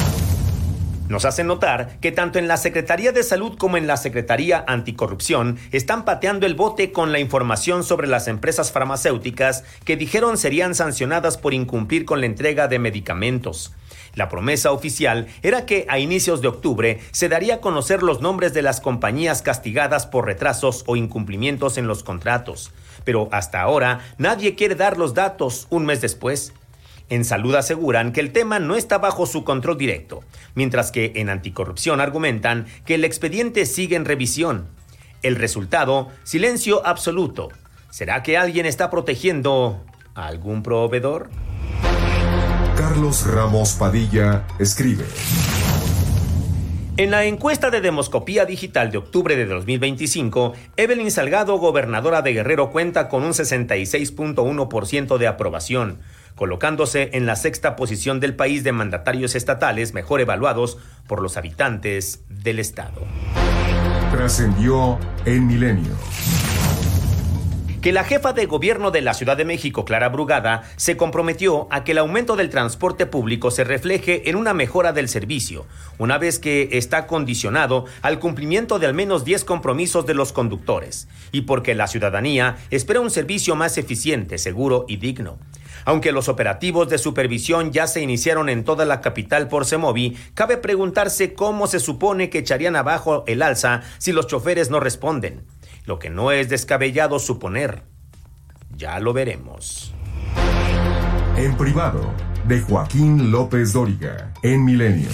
Nos hacen notar que tanto en la Secretaría de Salud como en la Secretaría Anticorrupción están pateando el bote con la información sobre las empresas farmacéuticas que dijeron serían sancionadas por incumplir con la entrega de medicamentos. La promesa oficial era que a inicios de octubre se daría a conocer los nombres de las compañías castigadas por retrasos o incumplimientos en los contratos. Pero hasta ahora nadie quiere dar los datos un mes después. En Salud aseguran que el tema no está bajo su control directo, mientras que en Anticorrupción argumentan que el expediente sigue en revisión. El resultado, silencio absoluto. ¿Será que alguien está protegiendo a algún proveedor? Carlos Ramos Padilla escribe. En la encuesta de Demoscopía Digital de octubre de dos mil veinticinco, Evelyn Salgado, gobernadora de Guerrero, cuenta con un sesenta y seis punto uno por ciento de aprobación, colocándose en la sexta posición del país de mandatarios estatales mejor evaluados por los habitantes del estado. Trascendió en Milenio. Que la jefa de gobierno de la Ciudad de México, Clara Brugada, se comprometió a que el aumento del transporte público se refleje en una mejora del servicio, una vez que está condicionado al cumplimiento de al menos diez compromisos de los conductores, y porque la ciudadanía espera un servicio más eficiente, seguro y digno. Aunque los operativos de supervisión ya se iniciaron en toda la capital por Semovi, cabe preguntarse cómo se supone que echarían abajo el alza si los choferes no responden. Lo que no es descabellado suponer. Ya lo veremos. En privado, de Joaquín López Dóriga, en Milenio.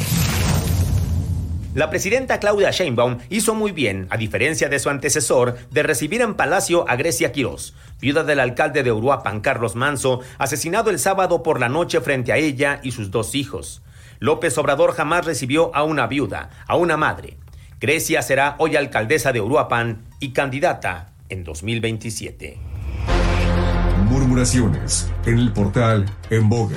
La presidenta Claudia Sheinbaum hizo muy bien, a diferencia de su antecesor, de recibir en Palacio a Grecia Quirós, viuda del alcalde de Uruapan, Carlos Manso, asesinado el sábado por la noche frente a ella y sus dos hijos. López Obrador jamás recibió a una viuda, a una madre. Grecia será hoy alcaldesa de Uruapan y candidata en dos mil veintisiete. Murmuraciones en el portal En Boga.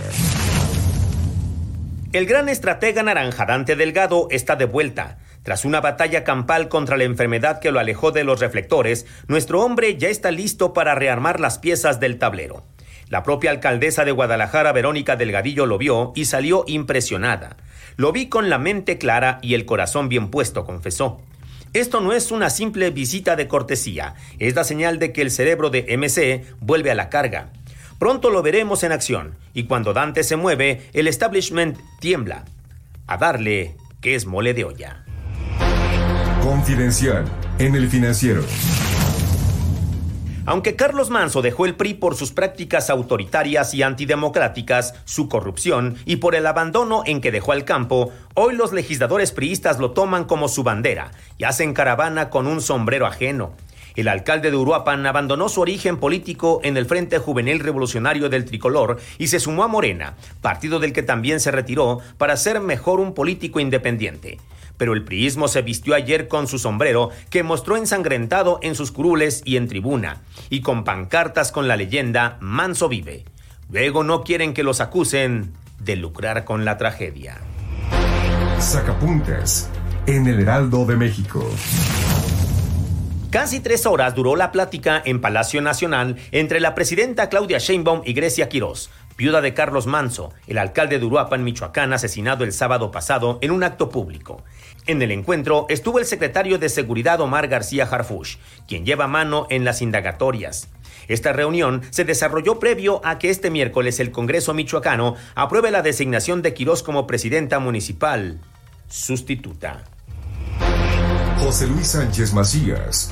El gran estratega naranja Dante Delgado está de vuelta. Tras una batalla campal contra la enfermedad que lo alejó de los reflectores, nuestro hombre ya está listo para rearmar las piezas del tablero. La propia alcaldesa de Guadalajara, Verónica Delgadillo, lo vio y salió impresionada. Lo vi con la mente clara y el corazón bien puesto, confesó. Esto no es una simple visita de cortesía, es la señal de que el cerebro de M C vuelve a la carga. Pronto lo veremos en acción, y cuando Dante se mueve, el establishment tiembla. A darle que es mole de olla. Confidencial en El Financiero. Aunque Carlos Manso dejó el P R I por sus prácticas autoritarias y antidemocráticas, su corrupción y por el abandono en que dejó al campo, hoy los legisladores priistas lo toman como su bandera y hacen caravana con un sombrero ajeno. El alcalde de Uruapan abandonó su origen político en el Frente Juvenil Revolucionario del Tricolor y se sumó a Morena, partido del que también se retiró para ser mejor un político independiente. Pero el priismo se vistió ayer con su sombrero, que mostró ensangrentado en sus curules y en tribuna, y con pancartas con la leyenda Manso vive. Luego no quieren que los acusen de lucrar con la tragedia. Sacapuntas en el Heraldo de México. Casi tres horas duró la plática en Palacio Nacional entre la presidenta Claudia Sheinbaum y Grecia Quirós, viuda de Carlos Manso, el alcalde de Uruapan, Michoacán, asesinado el sábado pasado en un acto público. En el encuentro estuvo el secretario de Seguridad Omar García Harfuch, quien lleva mano en las indagatorias. Esta reunión se desarrolló previo a que este miércoles el Congreso michoacano apruebe la designación de Quirós como presidenta municipal sustituta. José Luis Sánchez Macías.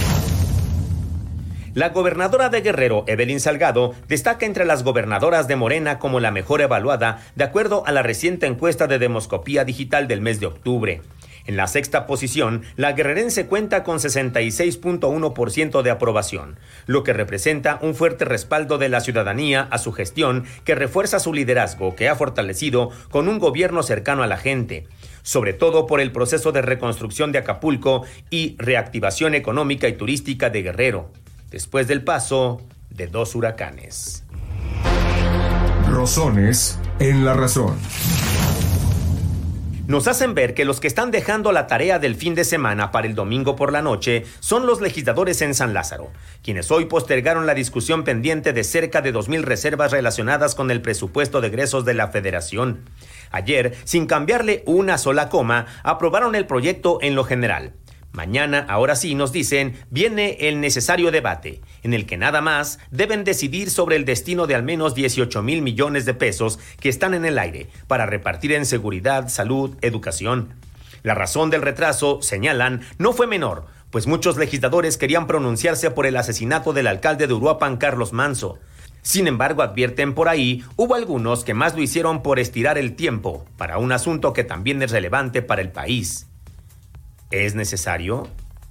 La gobernadora de Guerrero, Evelyn Salgado, destaca entre las gobernadoras de Morena como la mejor evaluada, de acuerdo a la reciente encuesta de Demoscopía Digital del mes de octubre. En la sexta posición, la guerrerense cuenta con sesenta y seis punto uno por ciento de aprobación, lo que representa un fuerte respaldo de la ciudadanía a su gestión, que refuerza su liderazgo, que ha fortalecido con un gobierno cercano a la gente, sobre todo por el proceso de reconstrucción de Acapulco y reactivación económica y turística de Guerrero, después del paso de dos huracanes. Rosones en La Razón. nos hacen ver que los que están dejando la tarea del fin de semana para el domingo por la noche son los legisladores en San Lázaro, quienes hoy postergaron la discusión pendiente de cerca de dos mil reservas relacionadas con el presupuesto de egresos de la Federación. Ayer, sin cambiarle una sola coma, aprobaron el proyecto en lo general. Mañana, ahora sí, nos dicen, viene el necesario debate, en el que nada más deben decidir sobre el destino de al menos dieciocho mil millones de pesos que están en el aire para repartir en seguridad, salud, educación. La razón del retraso, señalan, no fue menor, pues muchos legisladores querían pronunciarse por el asesinato del alcalde de Uruapan, Carlos Manso. Sin embargo, advierten por ahí, hubo algunos que más lo hicieron por estirar el tiempo para un asunto que también es relevante para el país. ¿Es necesario?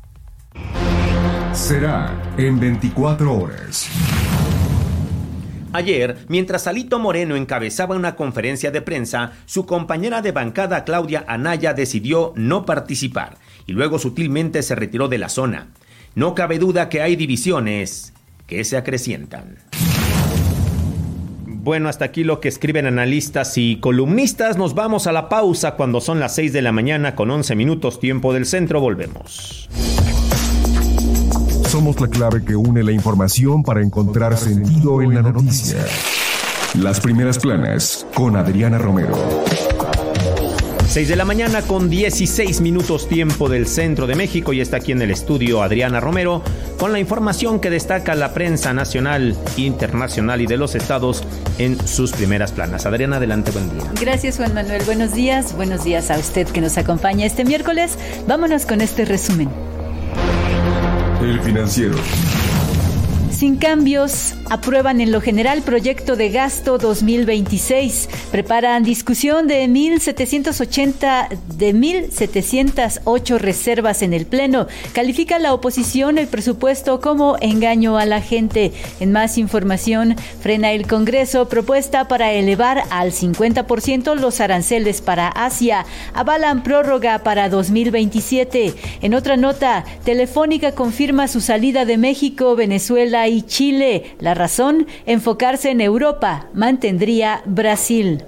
Será en veinticuatro horas. Ayer, mientras Alito Moreno encabezaba una conferencia de prensa, su compañera de bancada Claudia Anaya decidió no participar y luego sutilmente se retiró de la zona. No cabe duda que hay divisiones que se acrecientan. Bueno, hasta aquí lo que escriben analistas y columnistas. Nos vamos a la pausa cuando son las seis de la mañana con once minutos tiempo del centro. Volvemos. Somos la clave que une la información para encontrar sentido en la noticia. Las primeras planas con Adriana Romero. seis de la mañana con dieciséis minutos tiempo del centro de México y está aquí en el estudio Adriana Romero con la información que destaca la prensa nacional, internacional y de los estados en sus primeras planas. Adriana, adelante, buen día. Gracias, Juan Manuel. Buenos días. Buenos días a usted que nos acompaña este miércoles. Vámonos con este resumen. El Financiero. Sin cambios, aprueban en lo general proyecto de gasto dos mil veintiséis. Preparan discusión de mil setecientos ochenta de mil setecientos ocho reservas en el Pleno. Califica la oposición el presupuesto como engaño a la gente. En más información, frena el Congreso propuesta para elevar al cincuenta por ciento los aranceles para Asia. Avalan prórroga para dos mil veintisiete. En otra nota, Telefónica confirma su salida de México, Venezuela y Chile. La razón, enfocarse en Europa, mantendría Brasil.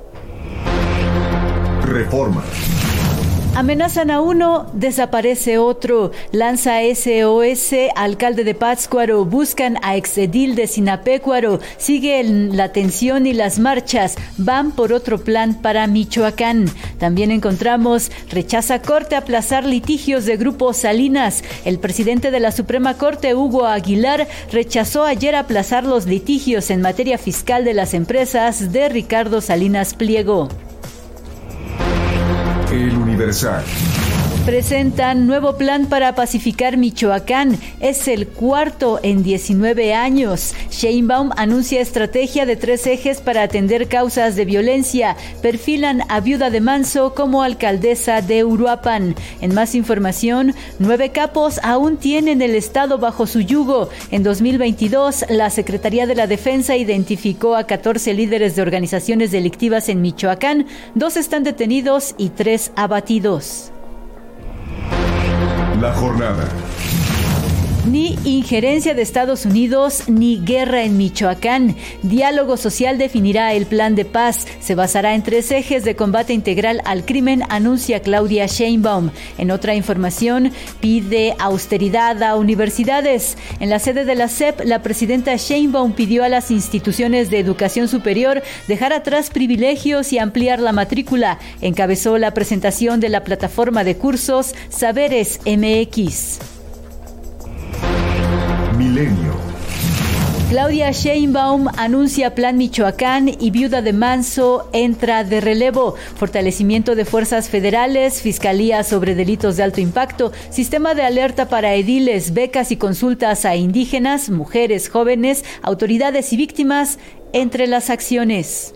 Reforma. Amenazan a uno, desaparece otro. Lanza S O S, alcalde de Pátzcuaro. Buscan a exedil de Sinapecuaro. Sigue la tensión y las marchas. Van por otro plan para Michoacán. También encontramos, rechaza Corte aplazar litigios de Grupo Salinas. El presidente de la Suprema Corte, Hugo Aguilar, rechazó ayer aplazar los litigios en materia fiscal de las empresas de Ricardo Salinas Pliego. El Universal. Presentan nuevo plan para pacificar Michoacán. Es el cuarto en diecinueve años. Sheinbaum anuncia estrategia de tres ejes para atender causas de violencia. Perfilan a viuda de Manso como alcaldesa de Uruapan. En más información, nueve capos aún tienen el Estado bajo su yugo. En dos mil veintidós, la Secretaría de la Defensa identificó a catorce líderes de organizaciones delictivas en Michoacán. Dos están detenidos y tres abatidos. La jornada. Ni injerencia de Estados Unidos ni guerra en Michoacán. Diálogo social definirá el plan de paz. Se basará en tres ejes de combate integral al crimen, anuncia Claudia Sheinbaum. En otra información, pide austeridad a universidades. En la sede de la S E P, la presidenta Sheinbaum pidió a las instituciones de educación superior dejar atrás privilegios y ampliar la matrícula. Encabezó la presentación de la plataforma de cursos Saberes M X. Milenio. Claudia Sheinbaum anuncia Plan Michoacán y viuda de Manso entra de relevo. Fortalecimiento de fuerzas federales, Fiscalía sobre delitos de alto impacto, sistema de alerta para ediles, becas y consultas a indígenas, mujeres, jóvenes, autoridades y víctimas, entre las acciones.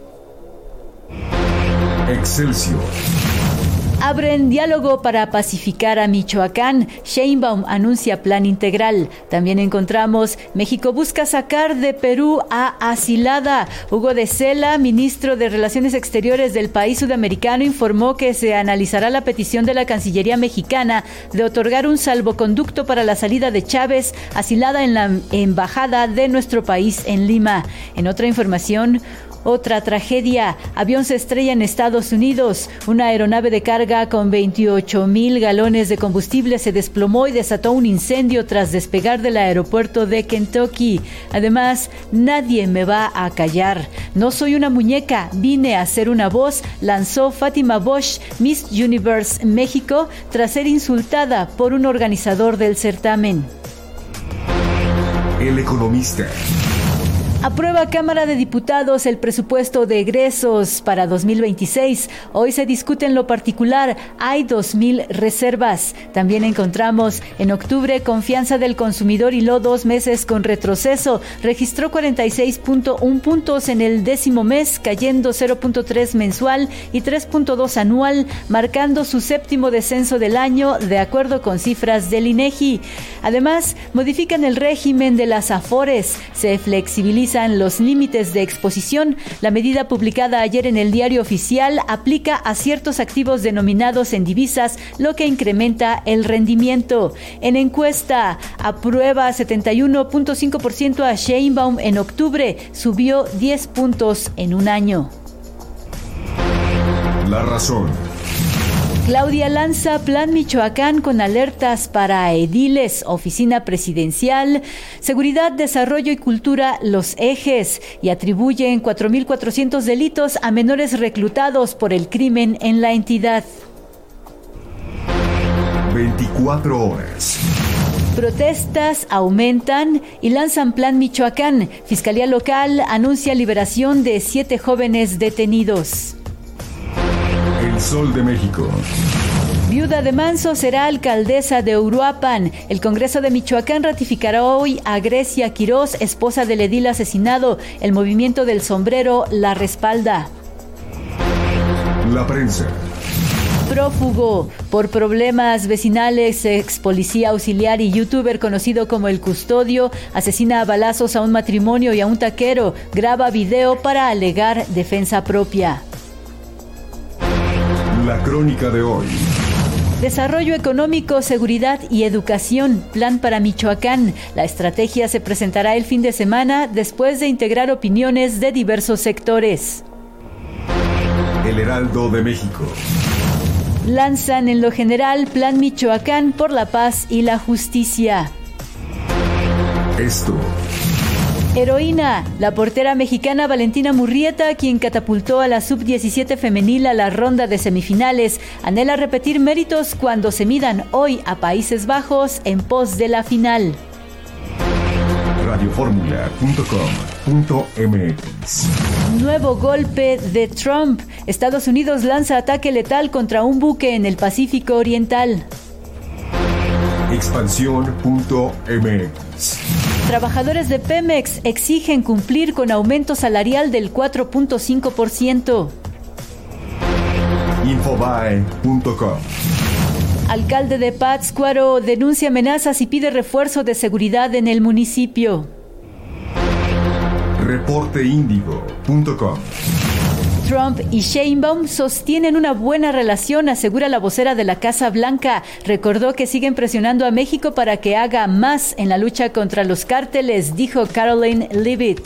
Excelsior. Abren diálogo para pacificar a Michoacán. Sheinbaum anuncia plan integral. También encontramos, México busca sacar de Perú a asilada. Hugo de Cela, ministro de Relaciones Exteriores del país sudamericano, informó que se analizará la petición de la Cancillería mexicana de otorgar un salvoconducto para la salida de Chávez, asilada en la embajada de nuestro país en Lima. En otra información, Otra tragedia. Avión se estrella en Estados Unidos. Una aeronave de carga con veintiocho mil galones de combustible se desplomó y desató un incendio tras despegar del aeropuerto de Kentucky. Además, nadie me va a callar. No soy una muñeca, vine a ser una voz, lanzó Fátima Bosch, Miss Universe México, tras ser insultada por un organizador del certamen. El Economista. Aprueba Cámara de Diputados el presupuesto de egresos para dos mil veintiséis. Hoy se discute en lo particular. Hay dos mil reservas. También encontramos en octubre confianza del consumidor hiló dos meses con retroceso. Registró cuarenta y seis punto uno puntos en el décimo mes, cayendo cero punto tres mensual y tres punto dos anual, marcando su séptimo descenso del año, de acuerdo con cifras del INEGI. Además, modifican el régimen de las afores. Se flexibiliza los límites de exposición. La medida publicada ayer en el Diario Oficial aplica a ciertos activos denominados en divisas, lo que incrementa el rendimiento. En encuesta, aprueba setenta y uno punto cinco por ciento a Sheinbaum en octubre, subió diez puntos en un año. La Razón. Claudia lanza Plan Michoacán con alertas para ediles, oficina presidencial, seguridad, desarrollo y cultura los ejes, y atribuyen cuatro mil cuatrocientos delitos a menores reclutados por el crimen en la entidad. veinticuatro horas. Protestas aumentan y lanzan Plan Michoacán. Fiscalía local anuncia liberación de siete jóvenes detenidos. El Sol de México. Viuda de Manso será alcaldesa de Uruapan. El Congreso de Michoacán ratificará hoy a Grecia Quirós, esposa del edil asesinado. El movimiento del sombrero la respalda. La Prensa. Prófugo por problemas vecinales, ex policía auxiliar y youtuber conocido como El Custodio asesina a balazos a un matrimonio y a un taquero. Graba video para alegar defensa propia. La Crónica de hoy. Desarrollo económico, seguridad y educación. Plan para Michoacán. La estrategia se presentará el fin de semana después de integrar opiniones de diversos sectores. El Heraldo de México. Lanzan en lo general Plan Michoacán por la paz y la justicia. Esto. Heroína, la portera mexicana Valentina Murrieta, quien catapultó a la sub diecisiete femenil a la ronda de semifinales, anhela repetir méritos cuando se midan hoy a Países Bajos en pos de la final. radio fórmula punto com punto m x. Nuevo golpe de Trump. Estados Unidos lanza ataque letal contra un buque en el Pacífico Oriental. expansión punto m x. Trabajadores de Pemex exigen cumplir con aumento salarial del cuatro punto cinco por ciento. infobae punto com. Alcalde de Pátzcuaro denuncia amenazas y pide refuerzo de seguridad en el municipio. reporte índigo punto com. Trump y Sheinbaum sostienen una buena relación, asegura la vocera de la Casa Blanca. Recordó que siguen presionando a México para que haga más en la lucha contra los cárteles, dijo Caroline Leavitt.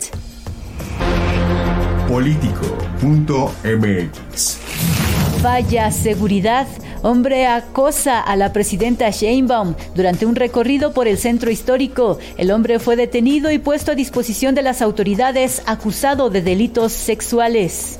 político punto m x. Falla seguridad. Hombre acosa a la presidenta Sheinbaum durante un recorrido por el centro histórico. El hombre fue detenido y puesto a disposición de las autoridades, acusado de delitos sexuales.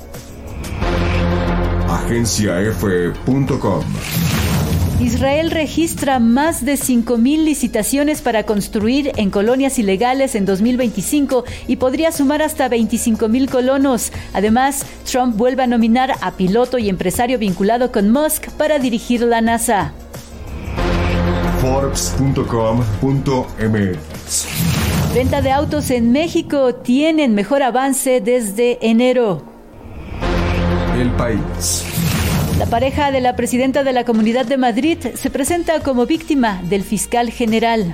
agencia efe punto com. Israel registra más de cinco mil licitaciones para construir en colonias ilegales en dos mil veinticinco y podría sumar hasta veinticinco mil colonos. Además, Trump vuelve a nominar a piloto y empresario vinculado con Musk para dirigir la NASA. forbes punto com punto m x. Venta de autos en México tienen mejor avance desde enero. El País. La pareja de la presidenta de la Comunidad de Madrid se presenta como víctima del fiscal general.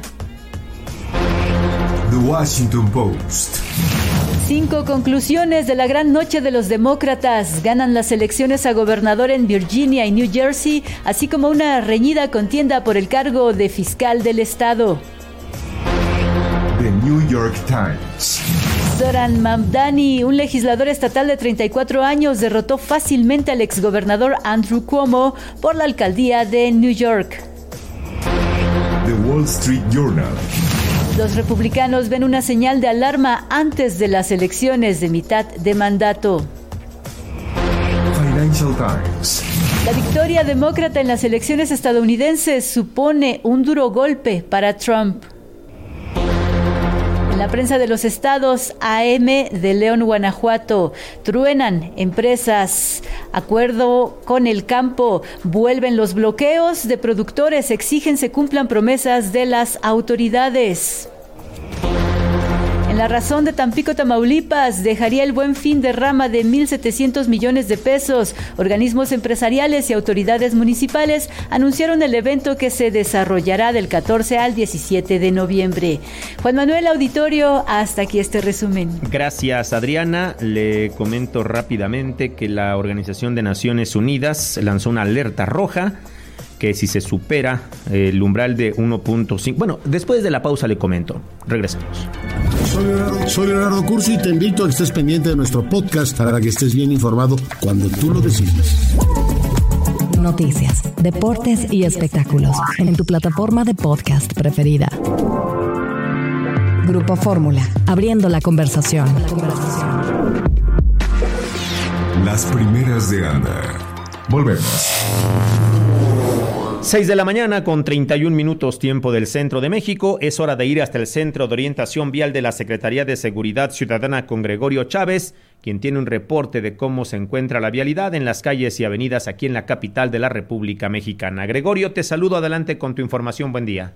The Washington Post. Cinco conclusiones de la gran noche de los demócratas. Ganan las elecciones a gobernador en Virginia y New Jersey, así como una reñida contienda por el cargo de fiscal del estado. The New York Times. Zoran Mamdani, un legislador estatal de treinta y cuatro años, derrotó fácilmente al exgobernador Andrew Cuomo por la alcaldía de New York. The Wall Street Journal. Los republicanos ven una señal de alarma antes de las elecciones de mitad de mandato. Financial Times. La victoria demócrata en las elecciones estadounidenses supone un duro golpe para Trump. En la prensa de los estados, A M de León, Guanajuato, truenan empresas, acuerdo con el campo, vuelven los bloqueos de productores, exigen se cumplan promesas de las autoridades. En La Razón de Tampico, Tamaulipas, dejaría el Buen Fin derrama de mil setecientos millones de pesos. Organismos empresariales y autoridades municipales anunciaron el evento que se desarrollará del catorce al diecisiete de noviembre. Juan Manuel, auditorio, hasta aquí este resumen. Gracias, Adriana. Le comento rápidamente que la Organización de Naciones Unidas lanzó una alerta roja que si se supera el umbral de uno punto cinco... Bueno, después de la pausa le comento. Regresamos. Soy Leonardo, soy Leonardo Cursi y te invito a que estés pendiente de nuestro podcast para que estés bien informado cuando tú lo decidas. Noticias, deportes y espectáculos en tu plataforma de podcast preferida. Grupo Fórmula, abriendo la conversación. Las primeras de Ana. Volvemos. seis de la mañana con treinta y un minutos tiempo del centro de México. Es hora de ir hasta el Centro de Orientación Vial de la Secretaría de Seguridad Ciudadana con Gregorio Chávez, quien tiene un reporte de cómo se encuentra la vialidad en las calles y avenidas aquí en la capital de la República Mexicana. Gregorio, te saludo, adelante con tu información, buen día.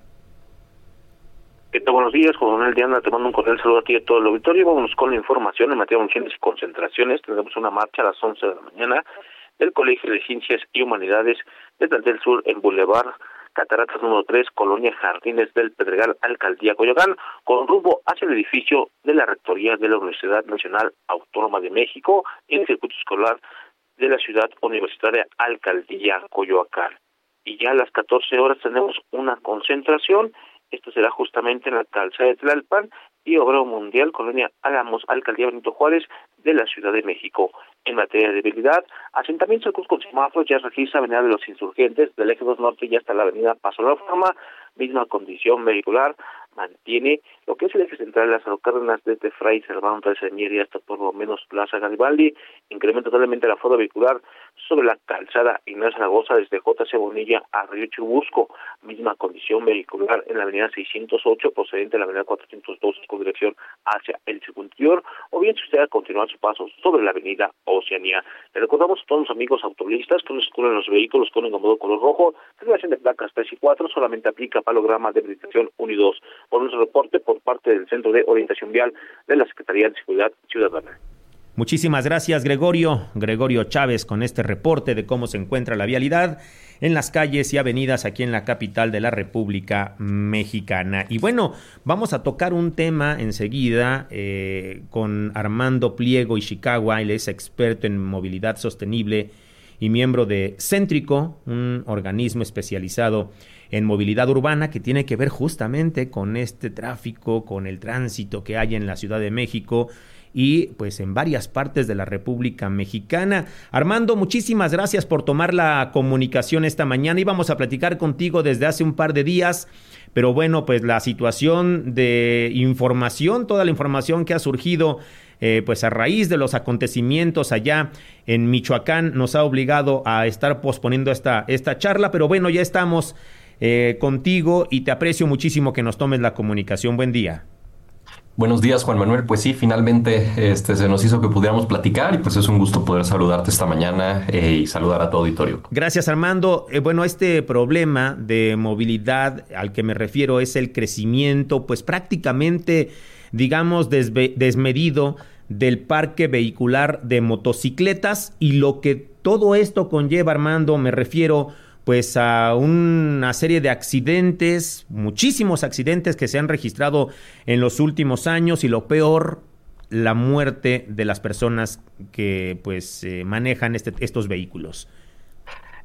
¿Qué tal? Buenos días, Coronel Diana, te mando un cordial saludo a ti y a todo el auditorio. Vamos con la información en materia de unciones y concentraciones. Tendremos una marcha a las once de la mañana del Colegio de Ciencias y Humanidades de Tlaltel Sur en Boulevard Cataratas número tres, Colonia Jardines del Pedregal, Alcaldía Coyoacán, con rumbo hacia el edificio de la Rectoría de la Universidad Nacional Autónoma de México en el circuito escolar de la Ciudad Universitaria Alcaldía Coyoacán. Y ya a las catorce horas tenemos una concentración. Esto será justamente en la calzada de Tlalpan y Obrero Mundial, Colonia Álamos, Alcaldía Benito Juárez de la Ciudad de México. En materia de vialidad, asentamientos cruz con semáforos ya registra Avenida de los Insurgentes del Eje dos Norte y hasta la Avenida Paso de la Reforma, misma condición vehicular, mantiene lo que es el eje central de las Cárdenas desde Fray Servando trece de Mier y hasta por lo menos Plaza Garibaldi, incrementa totalmente la flota vehicular sobre la calzada Ignacio Zaragoza desde J C Bonilla a Río Churubusco, misma condición vehicular en la avenida seiscientos ocho procedente de la avenida cuatrocientos dos con dirección hacia el circuito interior, o bien si usted va a continuar su paso sobre la avenida Oceanía. Le recordamos a todos los amigos automovilistas que no circulan los vehículos con un modo color rojo, circulación de placas tres y cuatro solamente aplica para programa de habilitación uno y dos. Por nuestro reporte por parte del Centro de Orientación Vial de la Secretaría de Seguridad Ciudadana. Muchísimas gracias, Gregorio. Gregorio Chávez con este reporte de cómo se encuentra la vialidad en las calles y avenidas aquí en la capital de la República Mexicana. Y bueno, vamos a tocar un tema enseguida eh, con Armando Pliego Ishikawa. Él es experto en movilidad sostenible y miembro de Céntrico, un organismo especializado en movilidad urbana que tiene que ver justamente con este tráfico, con el tránsito que hay en la Ciudad de México y pues en varias partes de la República Mexicana. Armando, muchísimas gracias por tomar la comunicación esta mañana. Íbamos a platicar contigo desde hace un par de días, pero bueno, pues la situación de información, toda la información que ha surgido eh, pues a raíz de los acontecimientos allá en Michoacán nos ha obligado a estar posponiendo esta, esta charla, pero bueno, ya estamos Eh, contigo y te aprecio muchísimo que nos tomes la comunicación. Buen día. Buenos días, Juan Manuel. Pues sí, finalmente este, se nos hizo que pudiéramos platicar y pues es un gusto poder saludarte esta mañana eh, y saludar a tu auditorio. Gracias, Armando. Eh, bueno, este problema de movilidad al que me refiero es el crecimiento, pues prácticamente, digamos, desve- desmedido del parque vehicular de motocicletas y lo que todo esto conlleva, Armando, me refiero pues a una serie de accidentes, muchísimos accidentes que se han registrado en los últimos años y lo peor, la muerte de las personas que pues eh, manejan este, estos vehículos.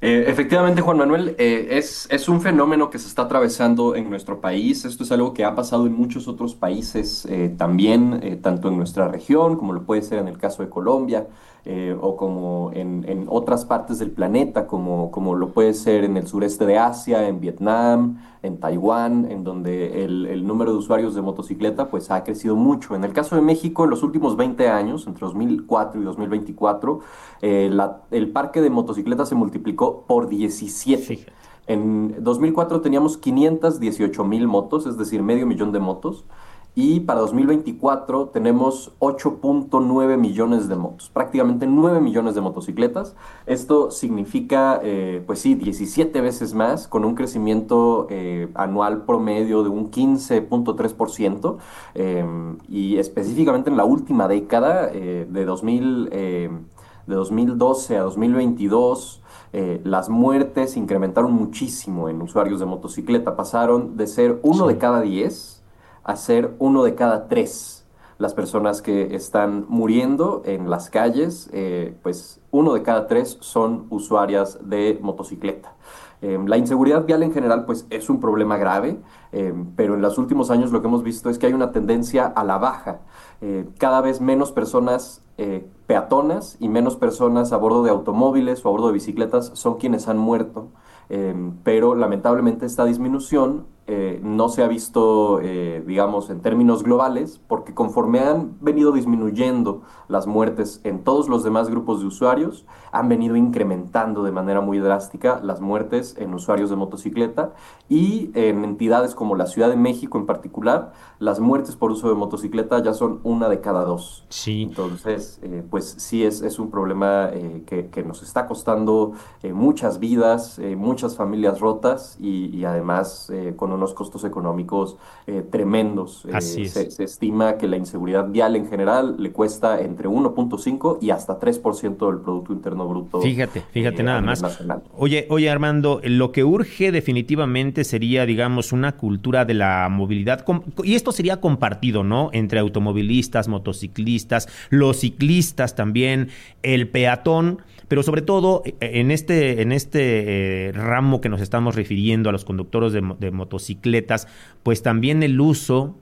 Eh, efectivamente, Juan Manuel, eh, es, es un fenómeno que se está atravesando en nuestro país. Esto es algo que ha pasado en muchos otros países eh, también, eh, tanto en nuestra región, como lo puede ser en el caso de Colombia, eh, o como en, en otras partes del planeta, como, como lo puede ser en el sureste de Asia, en Vietnam, en Taiwán, en donde el, el número de usuarios de motocicleta pues, ha crecido mucho. En el caso de México, en los últimos veinte años, entre dos mil cuatro y dos mil veinticuatro, eh, la, el parque de motocicletas se multiplicó por diecisiete. Sí. En dos mil cuatro teníamos quinientos dieciocho mil motos, es decir, medio millón de motos. Y para dos mil veinticuatro tenemos ocho punto nueve millones de motos, prácticamente nueve millones de motocicletas. Esto significa, eh, pues sí, diecisiete veces más, con un crecimiento eh, anual promedio de un quince punto tres por ciento. Eh, y específicamente en la última década, eh, de, dos mil, eh, de dos mil doce a dos mil veintidós, eh, las muertes incrementaron muchísimo en usuarios de motocicleta. Pasaron de ser uno sí. de cada diez a ser uno de cada tres las personas que están muriendo en las calles, eh, pues uno de cada tres son usuarias de motocicleta. Eh, la inseguridad vial en general pues es un problema grave, eh, pero en los últimos años lo que hemos visto es que hay una tendencia a la baja. Eh, cada vez menos personas eh, peatonas y menos personas a bordo de automóviles o a bordo de bicicletas son quienes han muerto, eh, pero lamentablemente esta disminución Eh, no se ha visto, eh, digamos, en términos globales, porque conforme han venido disminuyendo las muertes en todos los demás grupos de usuarios, han venido incrementando de manera muy drástica las muertes en usuarios de motocicleta, y en entidades como la Ciudad de México en particular, las muertes por uso de motocicleta ya son una de cada dos. Sí. Entonces, eh, pues sí es, es un problema eh, que, que nos está costando eh, muchas vidas, eh, muchas familias rotas, y, y además eh, con unos costos económicos eh, tremendos. Eh, Así es. Se, se estima que la inseguridad vial en general le cuesta entre uno punto cinco y hasta tres por ciento del Producto Interno Bruto. Fíjate, fíjate eh, nada más. Nacional. Oye, oye Armando, lo que urge definitivamente sería, digamos, una cultura de la movilidad, y esto sería compartido, ¿no? Entre automovilistas, motociclistas, los ciclistas también, el peatón, pero sobre todo en este, en este eh, ramo que nos estamos refiriendo a los conductores de, de motocicletas, pues también el uso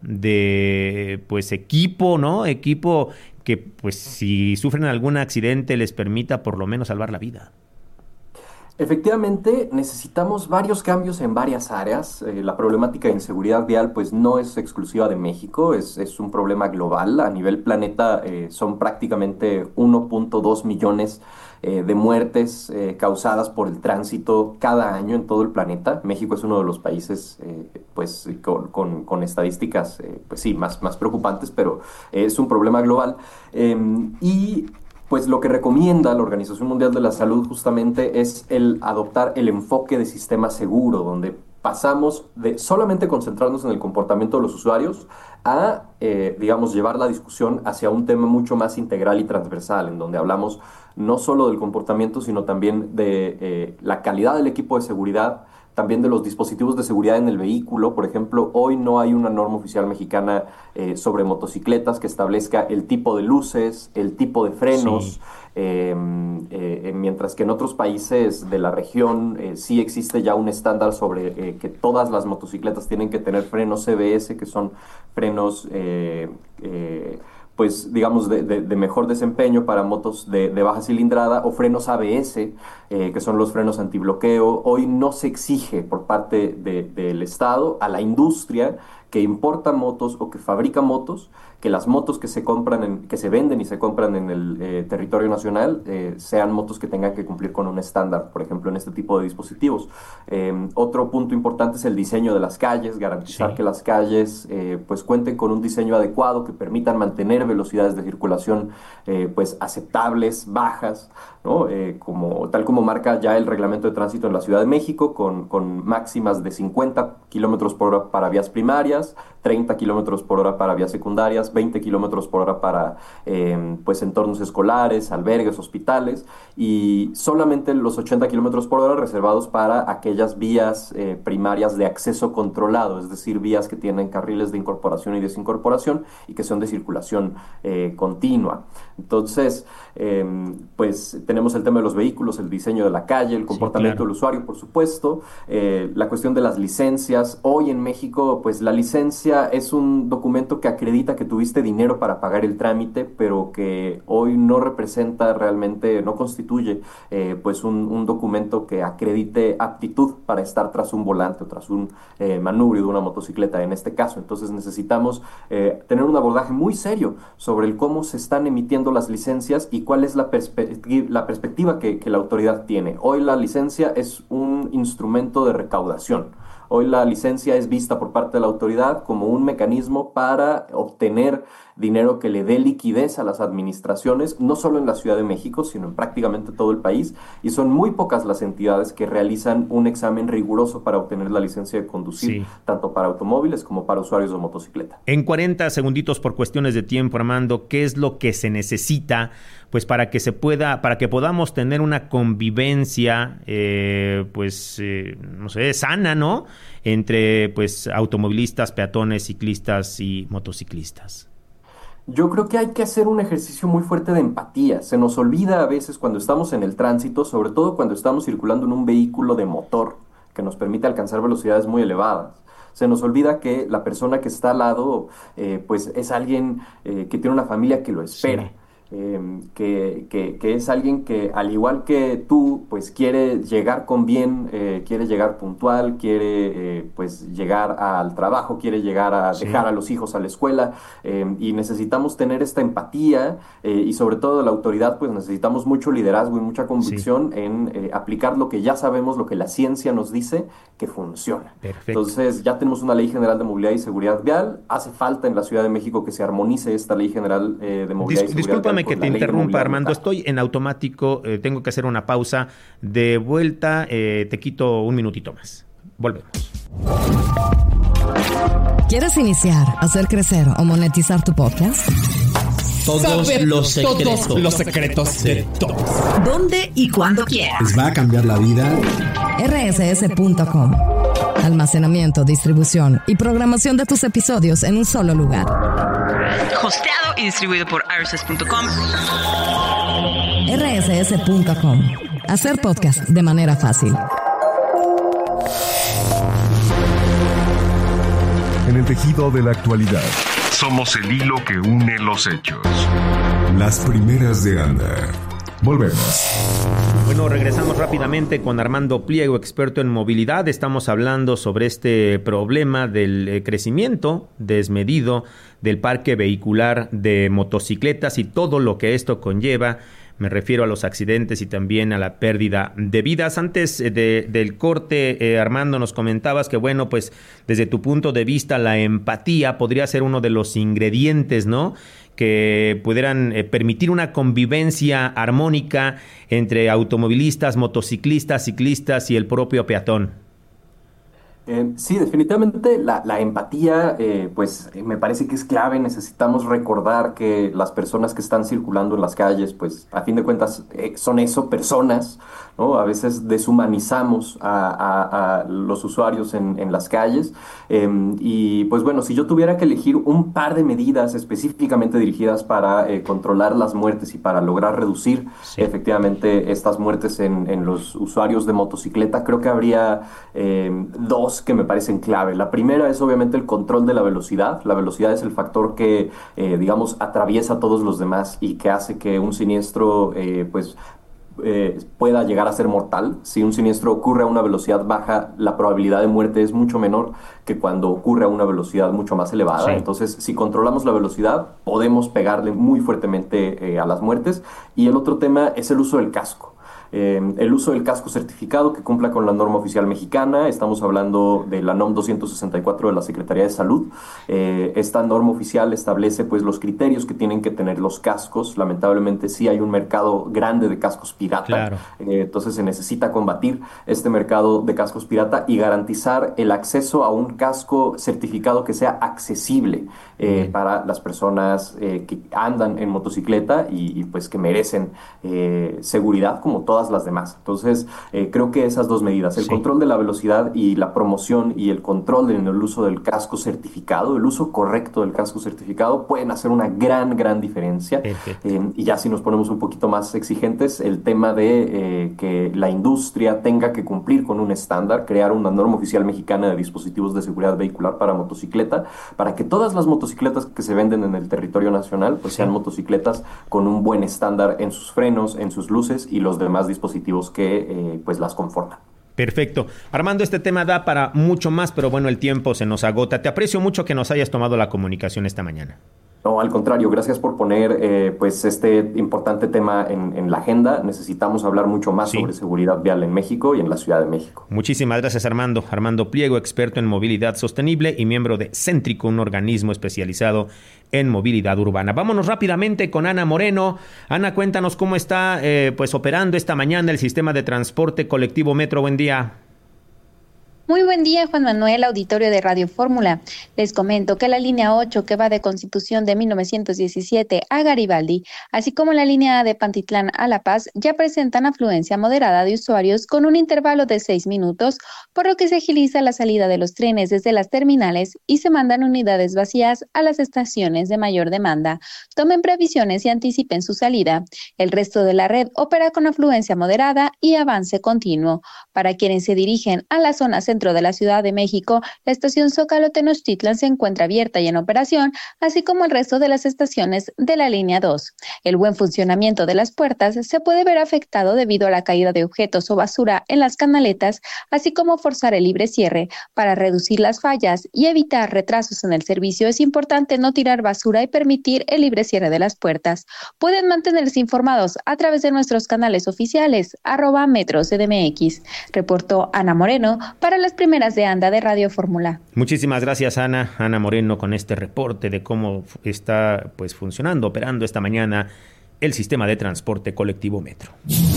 de pues equipo, ¿no? Equipo que pues si sufren algún accidente les permita por lo menos salvar la vida. Efectivamente, necesitamos varios cambios en varias áreas. Eh, la problemática de inseguridad vial pues no es exclusiva de México, es, es un problema global. A nivel planeta eh, son prácticamente uno punto dos millones eh, de muertes eh, causadas por el tránsito cada año en todo el planeta. México es uno de los países eh, pues con, con, con estadísticas eh, pues sí, más, más preocupantes, pero eh, es un problema global. Eh, y Pues lo que recomienda la Organización Mundial de la Salud justamente es el adoptar el enfoque de sistema seguro, donde pasamos de solamente concentrarnos en el comportamiento de los usuarios a, eh, digamos, llevar la discusión hacia un tema mucho más integral y transversal, en donde hablamos no solo del comportamiento, sino también de eh, la calidad del equipo de seguridad, también de los dispositivos de seguridad en el vehículo. Por ejemplo, hoy no hay una norma oficial mexicana eh, sobre motocicletas que establezca el tipo de luces, el tipo de frenos, sí. eh, eh, mientras que en otros países de la región eh, sí existe ya un estándar sobre eh, que todas las motocicletas tienen que tener frenos C B S, que son frenos eh, eh, pues digamos de, de, de mejor desempeño para motos de, de baja cilindrada, o frenos A B S, eh, que son los frenos antibloqueo. Hoy no se exige por parte de, del Estado a la industria que importa motos o que fabrica motos, que las motos que se compran, en, que se venden y se compran en el eh, territorio nacional eh, sean motos que tengan que cumplir con un estándar, por ejemplo, en este tipo de dispositivos. Eh, otro punto importante es el diseño de las calles, garantizar sí. que las calles eh, pues cuenten con un diseño adecuado que permitan mantener velocidades de circulación eh, pues aceptables, bajas, ¿no? Eh, como, tal como marca ya el reglamento de tránsito en la Ciudad de México, con, con máximas de cincuenta kilómetros por hora para vías primarias, primarias, treinta kilómetros por hora para vías secundarias, veinte kilómetros por hora para eh, pues entornos escolares, albergues, hospitales, y solamente los ochenta kilómetros por hora reservados para aquellas vías eh, primarias de acceso controlado, es decir, vías que tienen carriles de incorporación y desincorporación y que son de circulación eh, continua. Entonces, eh, pues tenemos el tema de los vehículos, el diseño de la calle, el comportamiento sí, claro. del usuario, por supuesto, eh, la cuestión de las licencias. Hoy en México, pues la licencia es un documento que acredita que tuviste dinero para pagar el trámite, pero que hoy no representa realmente, no constituye eh, pues un, un documento que acredite aptitud para estar tras un volante o tras un eh, manubrio de una motocicleta en este caso. Entonces necesitamos eh, tener un abordaje muy serio sobre el cómo se están emitiendo las licencias y cuál es la, perspe- la perspectiva que, que la autoridad tiene. Hoy la licencia es un instrumento de recaudación. Hoy la licencia es vista por parte de la autoridad como un mecanismo para obtener dinero que le dé liquidez a las administraciones, no solo en la Ciudad de México, sino en prácticamente todo el país, y son muy pocas las entidades que realizan un examen riguroso para obtener la licencia de conducir, sí. tanto para automóviles como para usuarios de motocicleta. En cuarenta segunditos, por cuestiones de tiempo, Armando, ¿qué es lo que se necesita pues para que se pueda, para que podamos tener una convivencia, eh, pues, eh, no sé, sana, ¿no?, entre, pues, automovilistas, peatones, ciclistas y motociclistas? Yo creo que hay que hacer un ejercicio muy fuerte de empatía. Se nos olvida a veces cuando estamos en el tránsito, sobre todo cuando estamos circulando en un vehículo de motor que nos permite alcanzar velocidades muy elevadas. Se nos olvida que la persona que está al lado, eh, pues, es alguien eh, que tiene una familia que lo espera. Sí. Eh, que, que, que es alguien que, al igual que tú, pues quiere llegar con bien, eh, quiere llegar puntual, quiere eh, pues llegar al trabajo, quiere llegar a sí. dejar a los hijos a la escuela, eh, y necesitamos tener esta empatía eh, y sobre todo de la autoridad, pues necesitamos mucho liderazgo y mucha convicción sí. en eh, aplicar lo que ya sabemos, lo que la ciencia nos dice que funciona. Perfecto. Entonces ya tenemos una Ley General de Movilidad y Seguridad Vial, hace falta en la Ciudad de México que se armonice esta Ley General eh, de Movilidad Dis- y Seguridad Discúlpame Vial. que te interrumpa, Armando, estoy en automático, eh, tengo que hacer una pausa. De vuelta, eh, te quito un minutito más. Volvemos. ¿Quieres iniciar, hacer crecer o monetizar tu podcast? Todos Saber los secretos. Todos los secretos de todos. ¿Dónde y cuándo quieras? ¿Les va a cambiar la vida? erre ese ese punto com. Almacenamiento, distribución y programación de tus episodios en un solo lugar. Hosteado y distribuido por erre ese ese punto com. erre ese ese punto com. Hacer podcast de manera fácil. En el tejido de la actualidad, somos el hilo que une los hechos. Las primeras de Ana. Volvemos. Bueno, regresamos rápidamente con Armando Pliego, experto en movilidad. Estamos hablando sobre este problema del eh, crecimiento desmedido del parque vehicular de motocicletas y todo lo que esto conlleva. Me refiero a los accidentes y también a la pérdida de vidas. Antes de, del corte, eh, Armando, nos comentabas que, bueno, pues desde tu punto de vista, la empatía podría ser uno de los ingredientes, ¿no?, que pudieran eh, permitir una convivencia armónica entre automovilistas, motociclistas, ciclistas y el propio peatón. Eh, sí, definitivamente la, la empatía, eh, pues me parece que es clave. Necesitamos recordar que las personas que están circulando en las calles, pues a fin de cuentas eh, son eso, personas, ¿no? A veces deshumanizamos a, a, a los usuarios en, en las calles. Eh, y pues bueno, si yo tuviera que elegir un par de medidas específicamente dirigidas para eh, controlar las muertes y para lograr reducir sí. efectivamente estas muertes en, en los usuarios de motocicleta, creo que habría eh, dos que me parecen clave. La primera es obviamente el control de la velocidad. La velocidad es el factor que, eh, digamos, atraviesa a todos los demás y que hace que un siniestro, eh, pues, eh, pueda llegar a ser mortal. Si un siniestro ocurre a una velocidad baja, la probabilidad de muerte es mucho menor que cuando ocurre a una velocidad mucho más elevada. Sí. Entonces, si controlamos la velocidad, podemos pegarle muy fuertemente eh, a las muertes. Y el otro tema es el uso del casco. Eh, el uso del casco certificado que cumpla con la norma oficial mexicana, estamos hablando de la N O M doscientos sesenta y cuatro de la Secretaría de Salud. Eh, esta norma oficial establece pues los criterios que tienen que tener los cascos. Lamentablemente sí hay un mercado grande de cascos pirata, claro. eh, entonces se necesita combatir este mercado de cascos pirata y garantizar el acceso a un casco certificado que sea accesible eh, para las personas eh, que andan en motocicleta y, y pues que merecen eh, seguridad como todas las demás. Entonces, eh, creo que esas dos medidas, el sí. control de la velocidad y la promoción y el control en el uso del casco certificado, el uso correcto del casco certificado, pueden hacer una gran, gran diferencia. Eh, y ya si nos ponemos un poquito más exigentes, el tema de eh, que la industria tenga que cumplir con un estándar, crear una norma oficial mexicana de dispositivos de seguridad vehicular para motocicleta, para que todas las motocicletas que se venden en el territorio nacional, pues sean motocicletas con un buen estándar en sus frenos, en sus luces y los demás dispositivos que eh, pues las conforman. Perfecto. Armando, este tema da para mucho más, pero bueno, el tiempo se nos agota. Te aprecio mucho que nos hayas tomado la comunicación esta mañana. No, al contrario, gracias por poner eh, pues este importante tema en, en la agenda. Necesitamos hablar mucho más sí. sobre seguridad vial en México y en la Ciudad de México. Muchísimas gracias, Armando. Armando Pliego, experto en movilidad sostenible y miembro de Céntrico, un organismo especializado en movilidad urbana. Vámonos rápidamente con Ana Moreno. Ana, cuéntanos cómo está eh, pues operando esta mañana el sistema de transporte colectivo Metro. Buen día. Muy buen día, Juan Manuel, auditorio de Radio Fórmula. Les comento que la línea ocho, que va de Constitución de mil novecientos diecisiete a Garibaldi, así como la línea A de Pantitlán a La Paz, ya presentan afluencia moderada de usuarios con un intervalo de seis minutos, por lo que se agiliza la salida de los trenes desde las terminales y se mandan unidades vacías a las estaciones de mayor demanda. Tomen previsiones y anticipen su salida. El resto de la red opera con afluencia moderada y avance continuo. Para quienes se dirigen a la zona central de la Ciudad de México, la estación Zócalo Tenochtitlan se encuentra abierta y en operación, así como el resto de las estaciones de la línea dos. El buen funcionamiento de las puertas se puede ver afectado debido a la caída de objetos o basura en las canaletas, así como forzar el libre cierre. Para reducir las fallas y evitar retrasos en el servicio, es importante no tirar basura y permitir el libre cierre de las puertas. Pueden mantenerse informados a través de nuestros canales oficiales, arroba Metro C D M X. Reportó Ana Moreno para la primeras de anda de Radio Fórmula. Muchísimas gracias, Ana. Ana Moreno, con este reporte de cómo está pues funcionando, operando esta mañana el sistema de transporte colectivo Metro.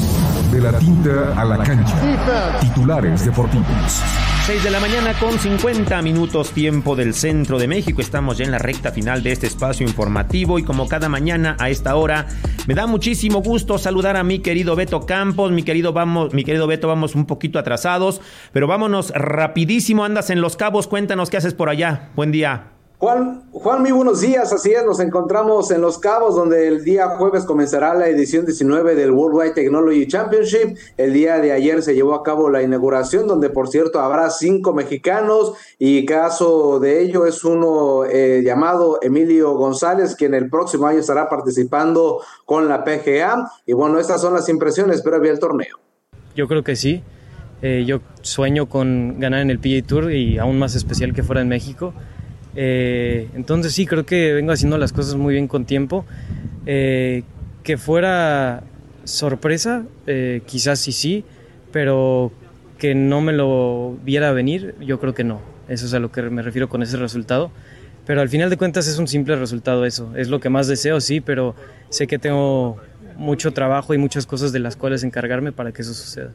De la tinta a la cancha. Titulares deportivos. seis de la mañana con cincuenta minutos, tiempo del centro de México. Estamos ya en la recta final de este espacio informativo y como cada mañana a esta hora me da muchísimo gusto saludar a mi querido Beto Campos. Mi querido, vamos, mi querido Beto, vamos un poquito atrasados, pero vámonos rapidísimo. Andas en Los Cabos, cuéntanos qué haces por allá. Buen día. Juan, Juan, muy buenos días, así es, nos encontramos en Los Cabos, donde el día jueves comenzará la edición diecinueve del Worldwide Technology Championship. El día de ayer se llevó a cabo la inauguración, donde por cierto habrá cinco mexicanos, y caso de ello es uno eh, llamado Emilio González, quien el próximo año estará participando con la P G A, y bueno, estas son las impresiones previa al torneo. Yo creo que sí, eh, yo sueño con ganar en el P G A Tour, y aún más especial que fuera en México. Eh, entonces sí, creo que vengo haciendo las cosas muy bien con tiempo. Eh, que fuera sorpresa, eh, quizás sí sí, pero que no me lo viera venir, yo creo que no. Eso es a lo que me refiero con ese resultado. Pero al final de cuentas es un simple resultado eso. Es lo que más deseo, sí, pero sé que tengo mucho trabajo y muchas cosas de las cuales encargarme para que eso suceda.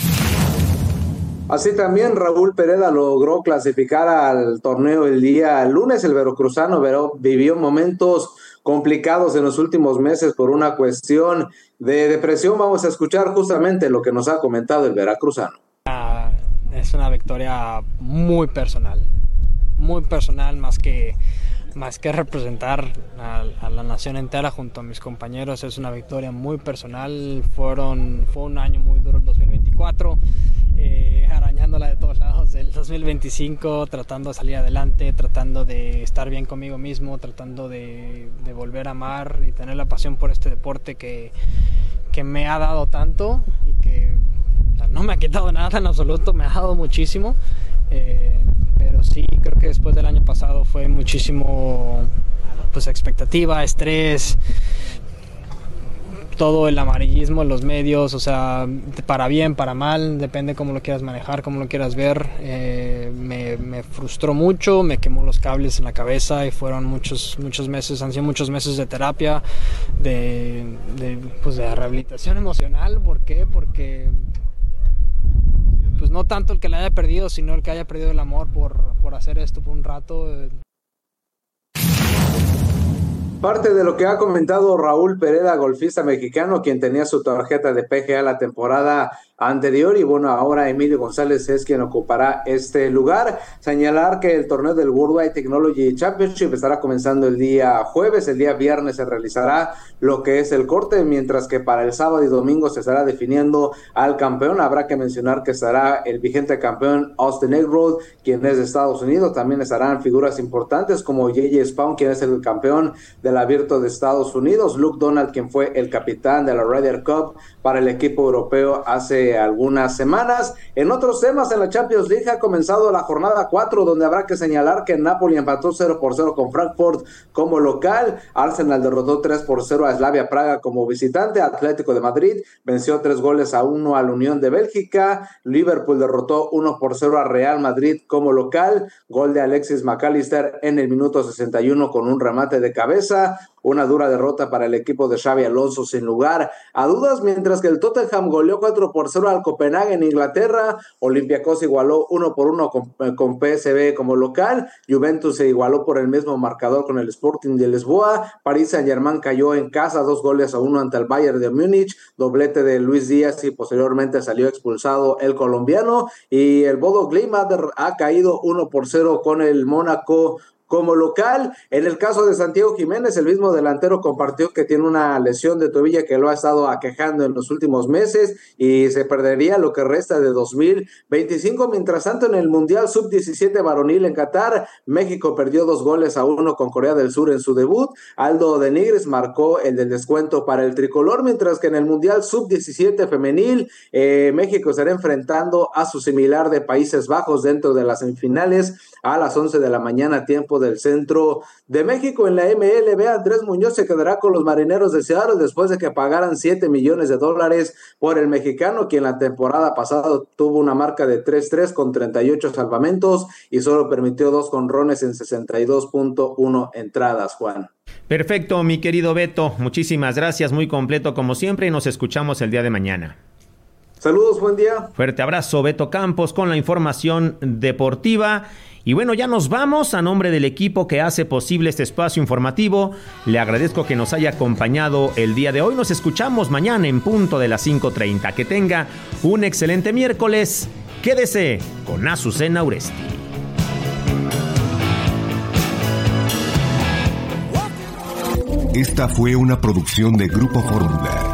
Así también Raúl Pereda logró clasificar al torneo el día lunes. El veracruzano vivió momentos complicados en los últimos meses por una cuestión de depresión. Vamos a escuchar justamente lo que nos ha comentado el veracruzano. Uh, es una victoria muy personal, muy personal, más que, más que representar a, a la nación entera junto a mis compañeros. Es una victoria muy personal. Fueron, fue un año muy duro el dos mil veinticuatro. Eh, arañándola de todos lados del dos mil veinticinco, tratando de salir adelante, tratando de estar bien conmigo mismo, tratando de, de volver a amar y tener la pasión por este deporte que, que me ha dado tanto y que o sea, no me ha quitado nada en absoluto, me ha dado muchísimo, eh, pero sí, creo que después del año pasado fue muchísimo pues expectativa, estrés, todo el amarillismo en los medios, o sea, para bien, para mal, depende cómo lo quieras manejar, cómo lo quieras ver. Eh, me, me frustró mucho, me quemó los cables en la cabeza y fueron muchos, muchos meses, han sido muchos meses de terapia, de, de, pues de rehabilitación emocional. ¿Por qué? Porque pues no tanto el que la haya perdido, sino el que haya perdido el amor por, por hacer esto por un rato. Parte de lo que ha comentado Raúl Pereda, golfista mexicano, quien tenía su tarjeta de P G A la temporada anterior, y bueno, ahora Emilio González es quien ocupará este lugar. Señalar que el torneo del Worldwide Technology Championship estará comenzando el día jueves, el día viernes se realizará lo que es el corte, mientras que para el sábado y domingo se estará definiendo al campeón. Habrá que mencionar que estará el vigente campeón Austin Eckroyd, quien es de Estados Unidos. También estarán figuras importantes como J J Spaun, quien es el campeón del Abierto de Estados Unidos, Luke Donald, quien fue el capitán de la Ryder Cup para el equipo europeo hace algunas semanas. En otros temas, en la Champions League ha comenzado la jornada cuatro, donde habrá que señalar que Napoli empató cero por cero con Frankfurt como local, Arsenal derrotó tres por cero a Slavia Praga como visitante, Atlético de Madrid venció tres goles a uno a la Unión de Bélgica, Liverpool derrotó uno por cero a Real Madrid como local, gol de Alexis McAllister en el minuto sesenta y uno con un remate de cabeza. Una dura derrota para el equipo de Xabi Alonso sin lugar a dudas, mientras que el Tottenham goleó cuatro por cero al Copenhague en Inglaterra, Olympiacos igualó uno por uno con, con P S V como local, Juventus se igualó por el mismo marcador con el Sporting de Lisboa, Paris Saint-Germain cayó en casa dos goles a uno ante el Bayern de Múnich, doblete de Luis Díaz y posteriormente salió expulsado el colombiano, y el Bodo Glimt ha caído uno por cero con el Mónaco como local. En el caso de Santiago Jiménez, el mismo delantero compartió que tiene una lesión de tobillo que lo ha estado aquejando en los últimos meses y se perdería lo que resta de dos mil veinticinco. Mientras tanto, en el Mundial sub diecisiete varonil en Qatar, México perdió dos goles a uno con Corea del Sur en su debut. Aldo de Nigris marcó el del descuento para el tricolor, mientras que en el Mundial sub diecisiete femenil, eh, México estará enfrentando a su similar de Países Bajos dentro de las semifinales a las once de la mañana, tiempo del centro de México. En la M L B, Andrés Muñoz se quedará con los Marineros de Seattle después de que pagaran siete millones de dólares por el mexicano, quien la temporada pasada tuvo una marca de tres tres con treinta y ocho salvamentos y solo permitió dos jonrones en sesenta y dos punto uno entradas, Juan. Perfecto, mi querido Beto, muchísimas gracias, muy completo como siempre, y nos escuchamos el día de mañana. Saludos, buen día. Fuerte abrazo, Beto Campos, con la información deportiva. Y bueno, ya nos vamos. A nombre del equipo que hace posible este espacio informativo, le agradezco que nos haya acompañado el día de hoy. Nos escuchamos mañana en punto de las cinco treinta. Que tenga un excelente miércoles. Quédese con Azucena Uresti. Esta fue una producción de Grupo Fórmula.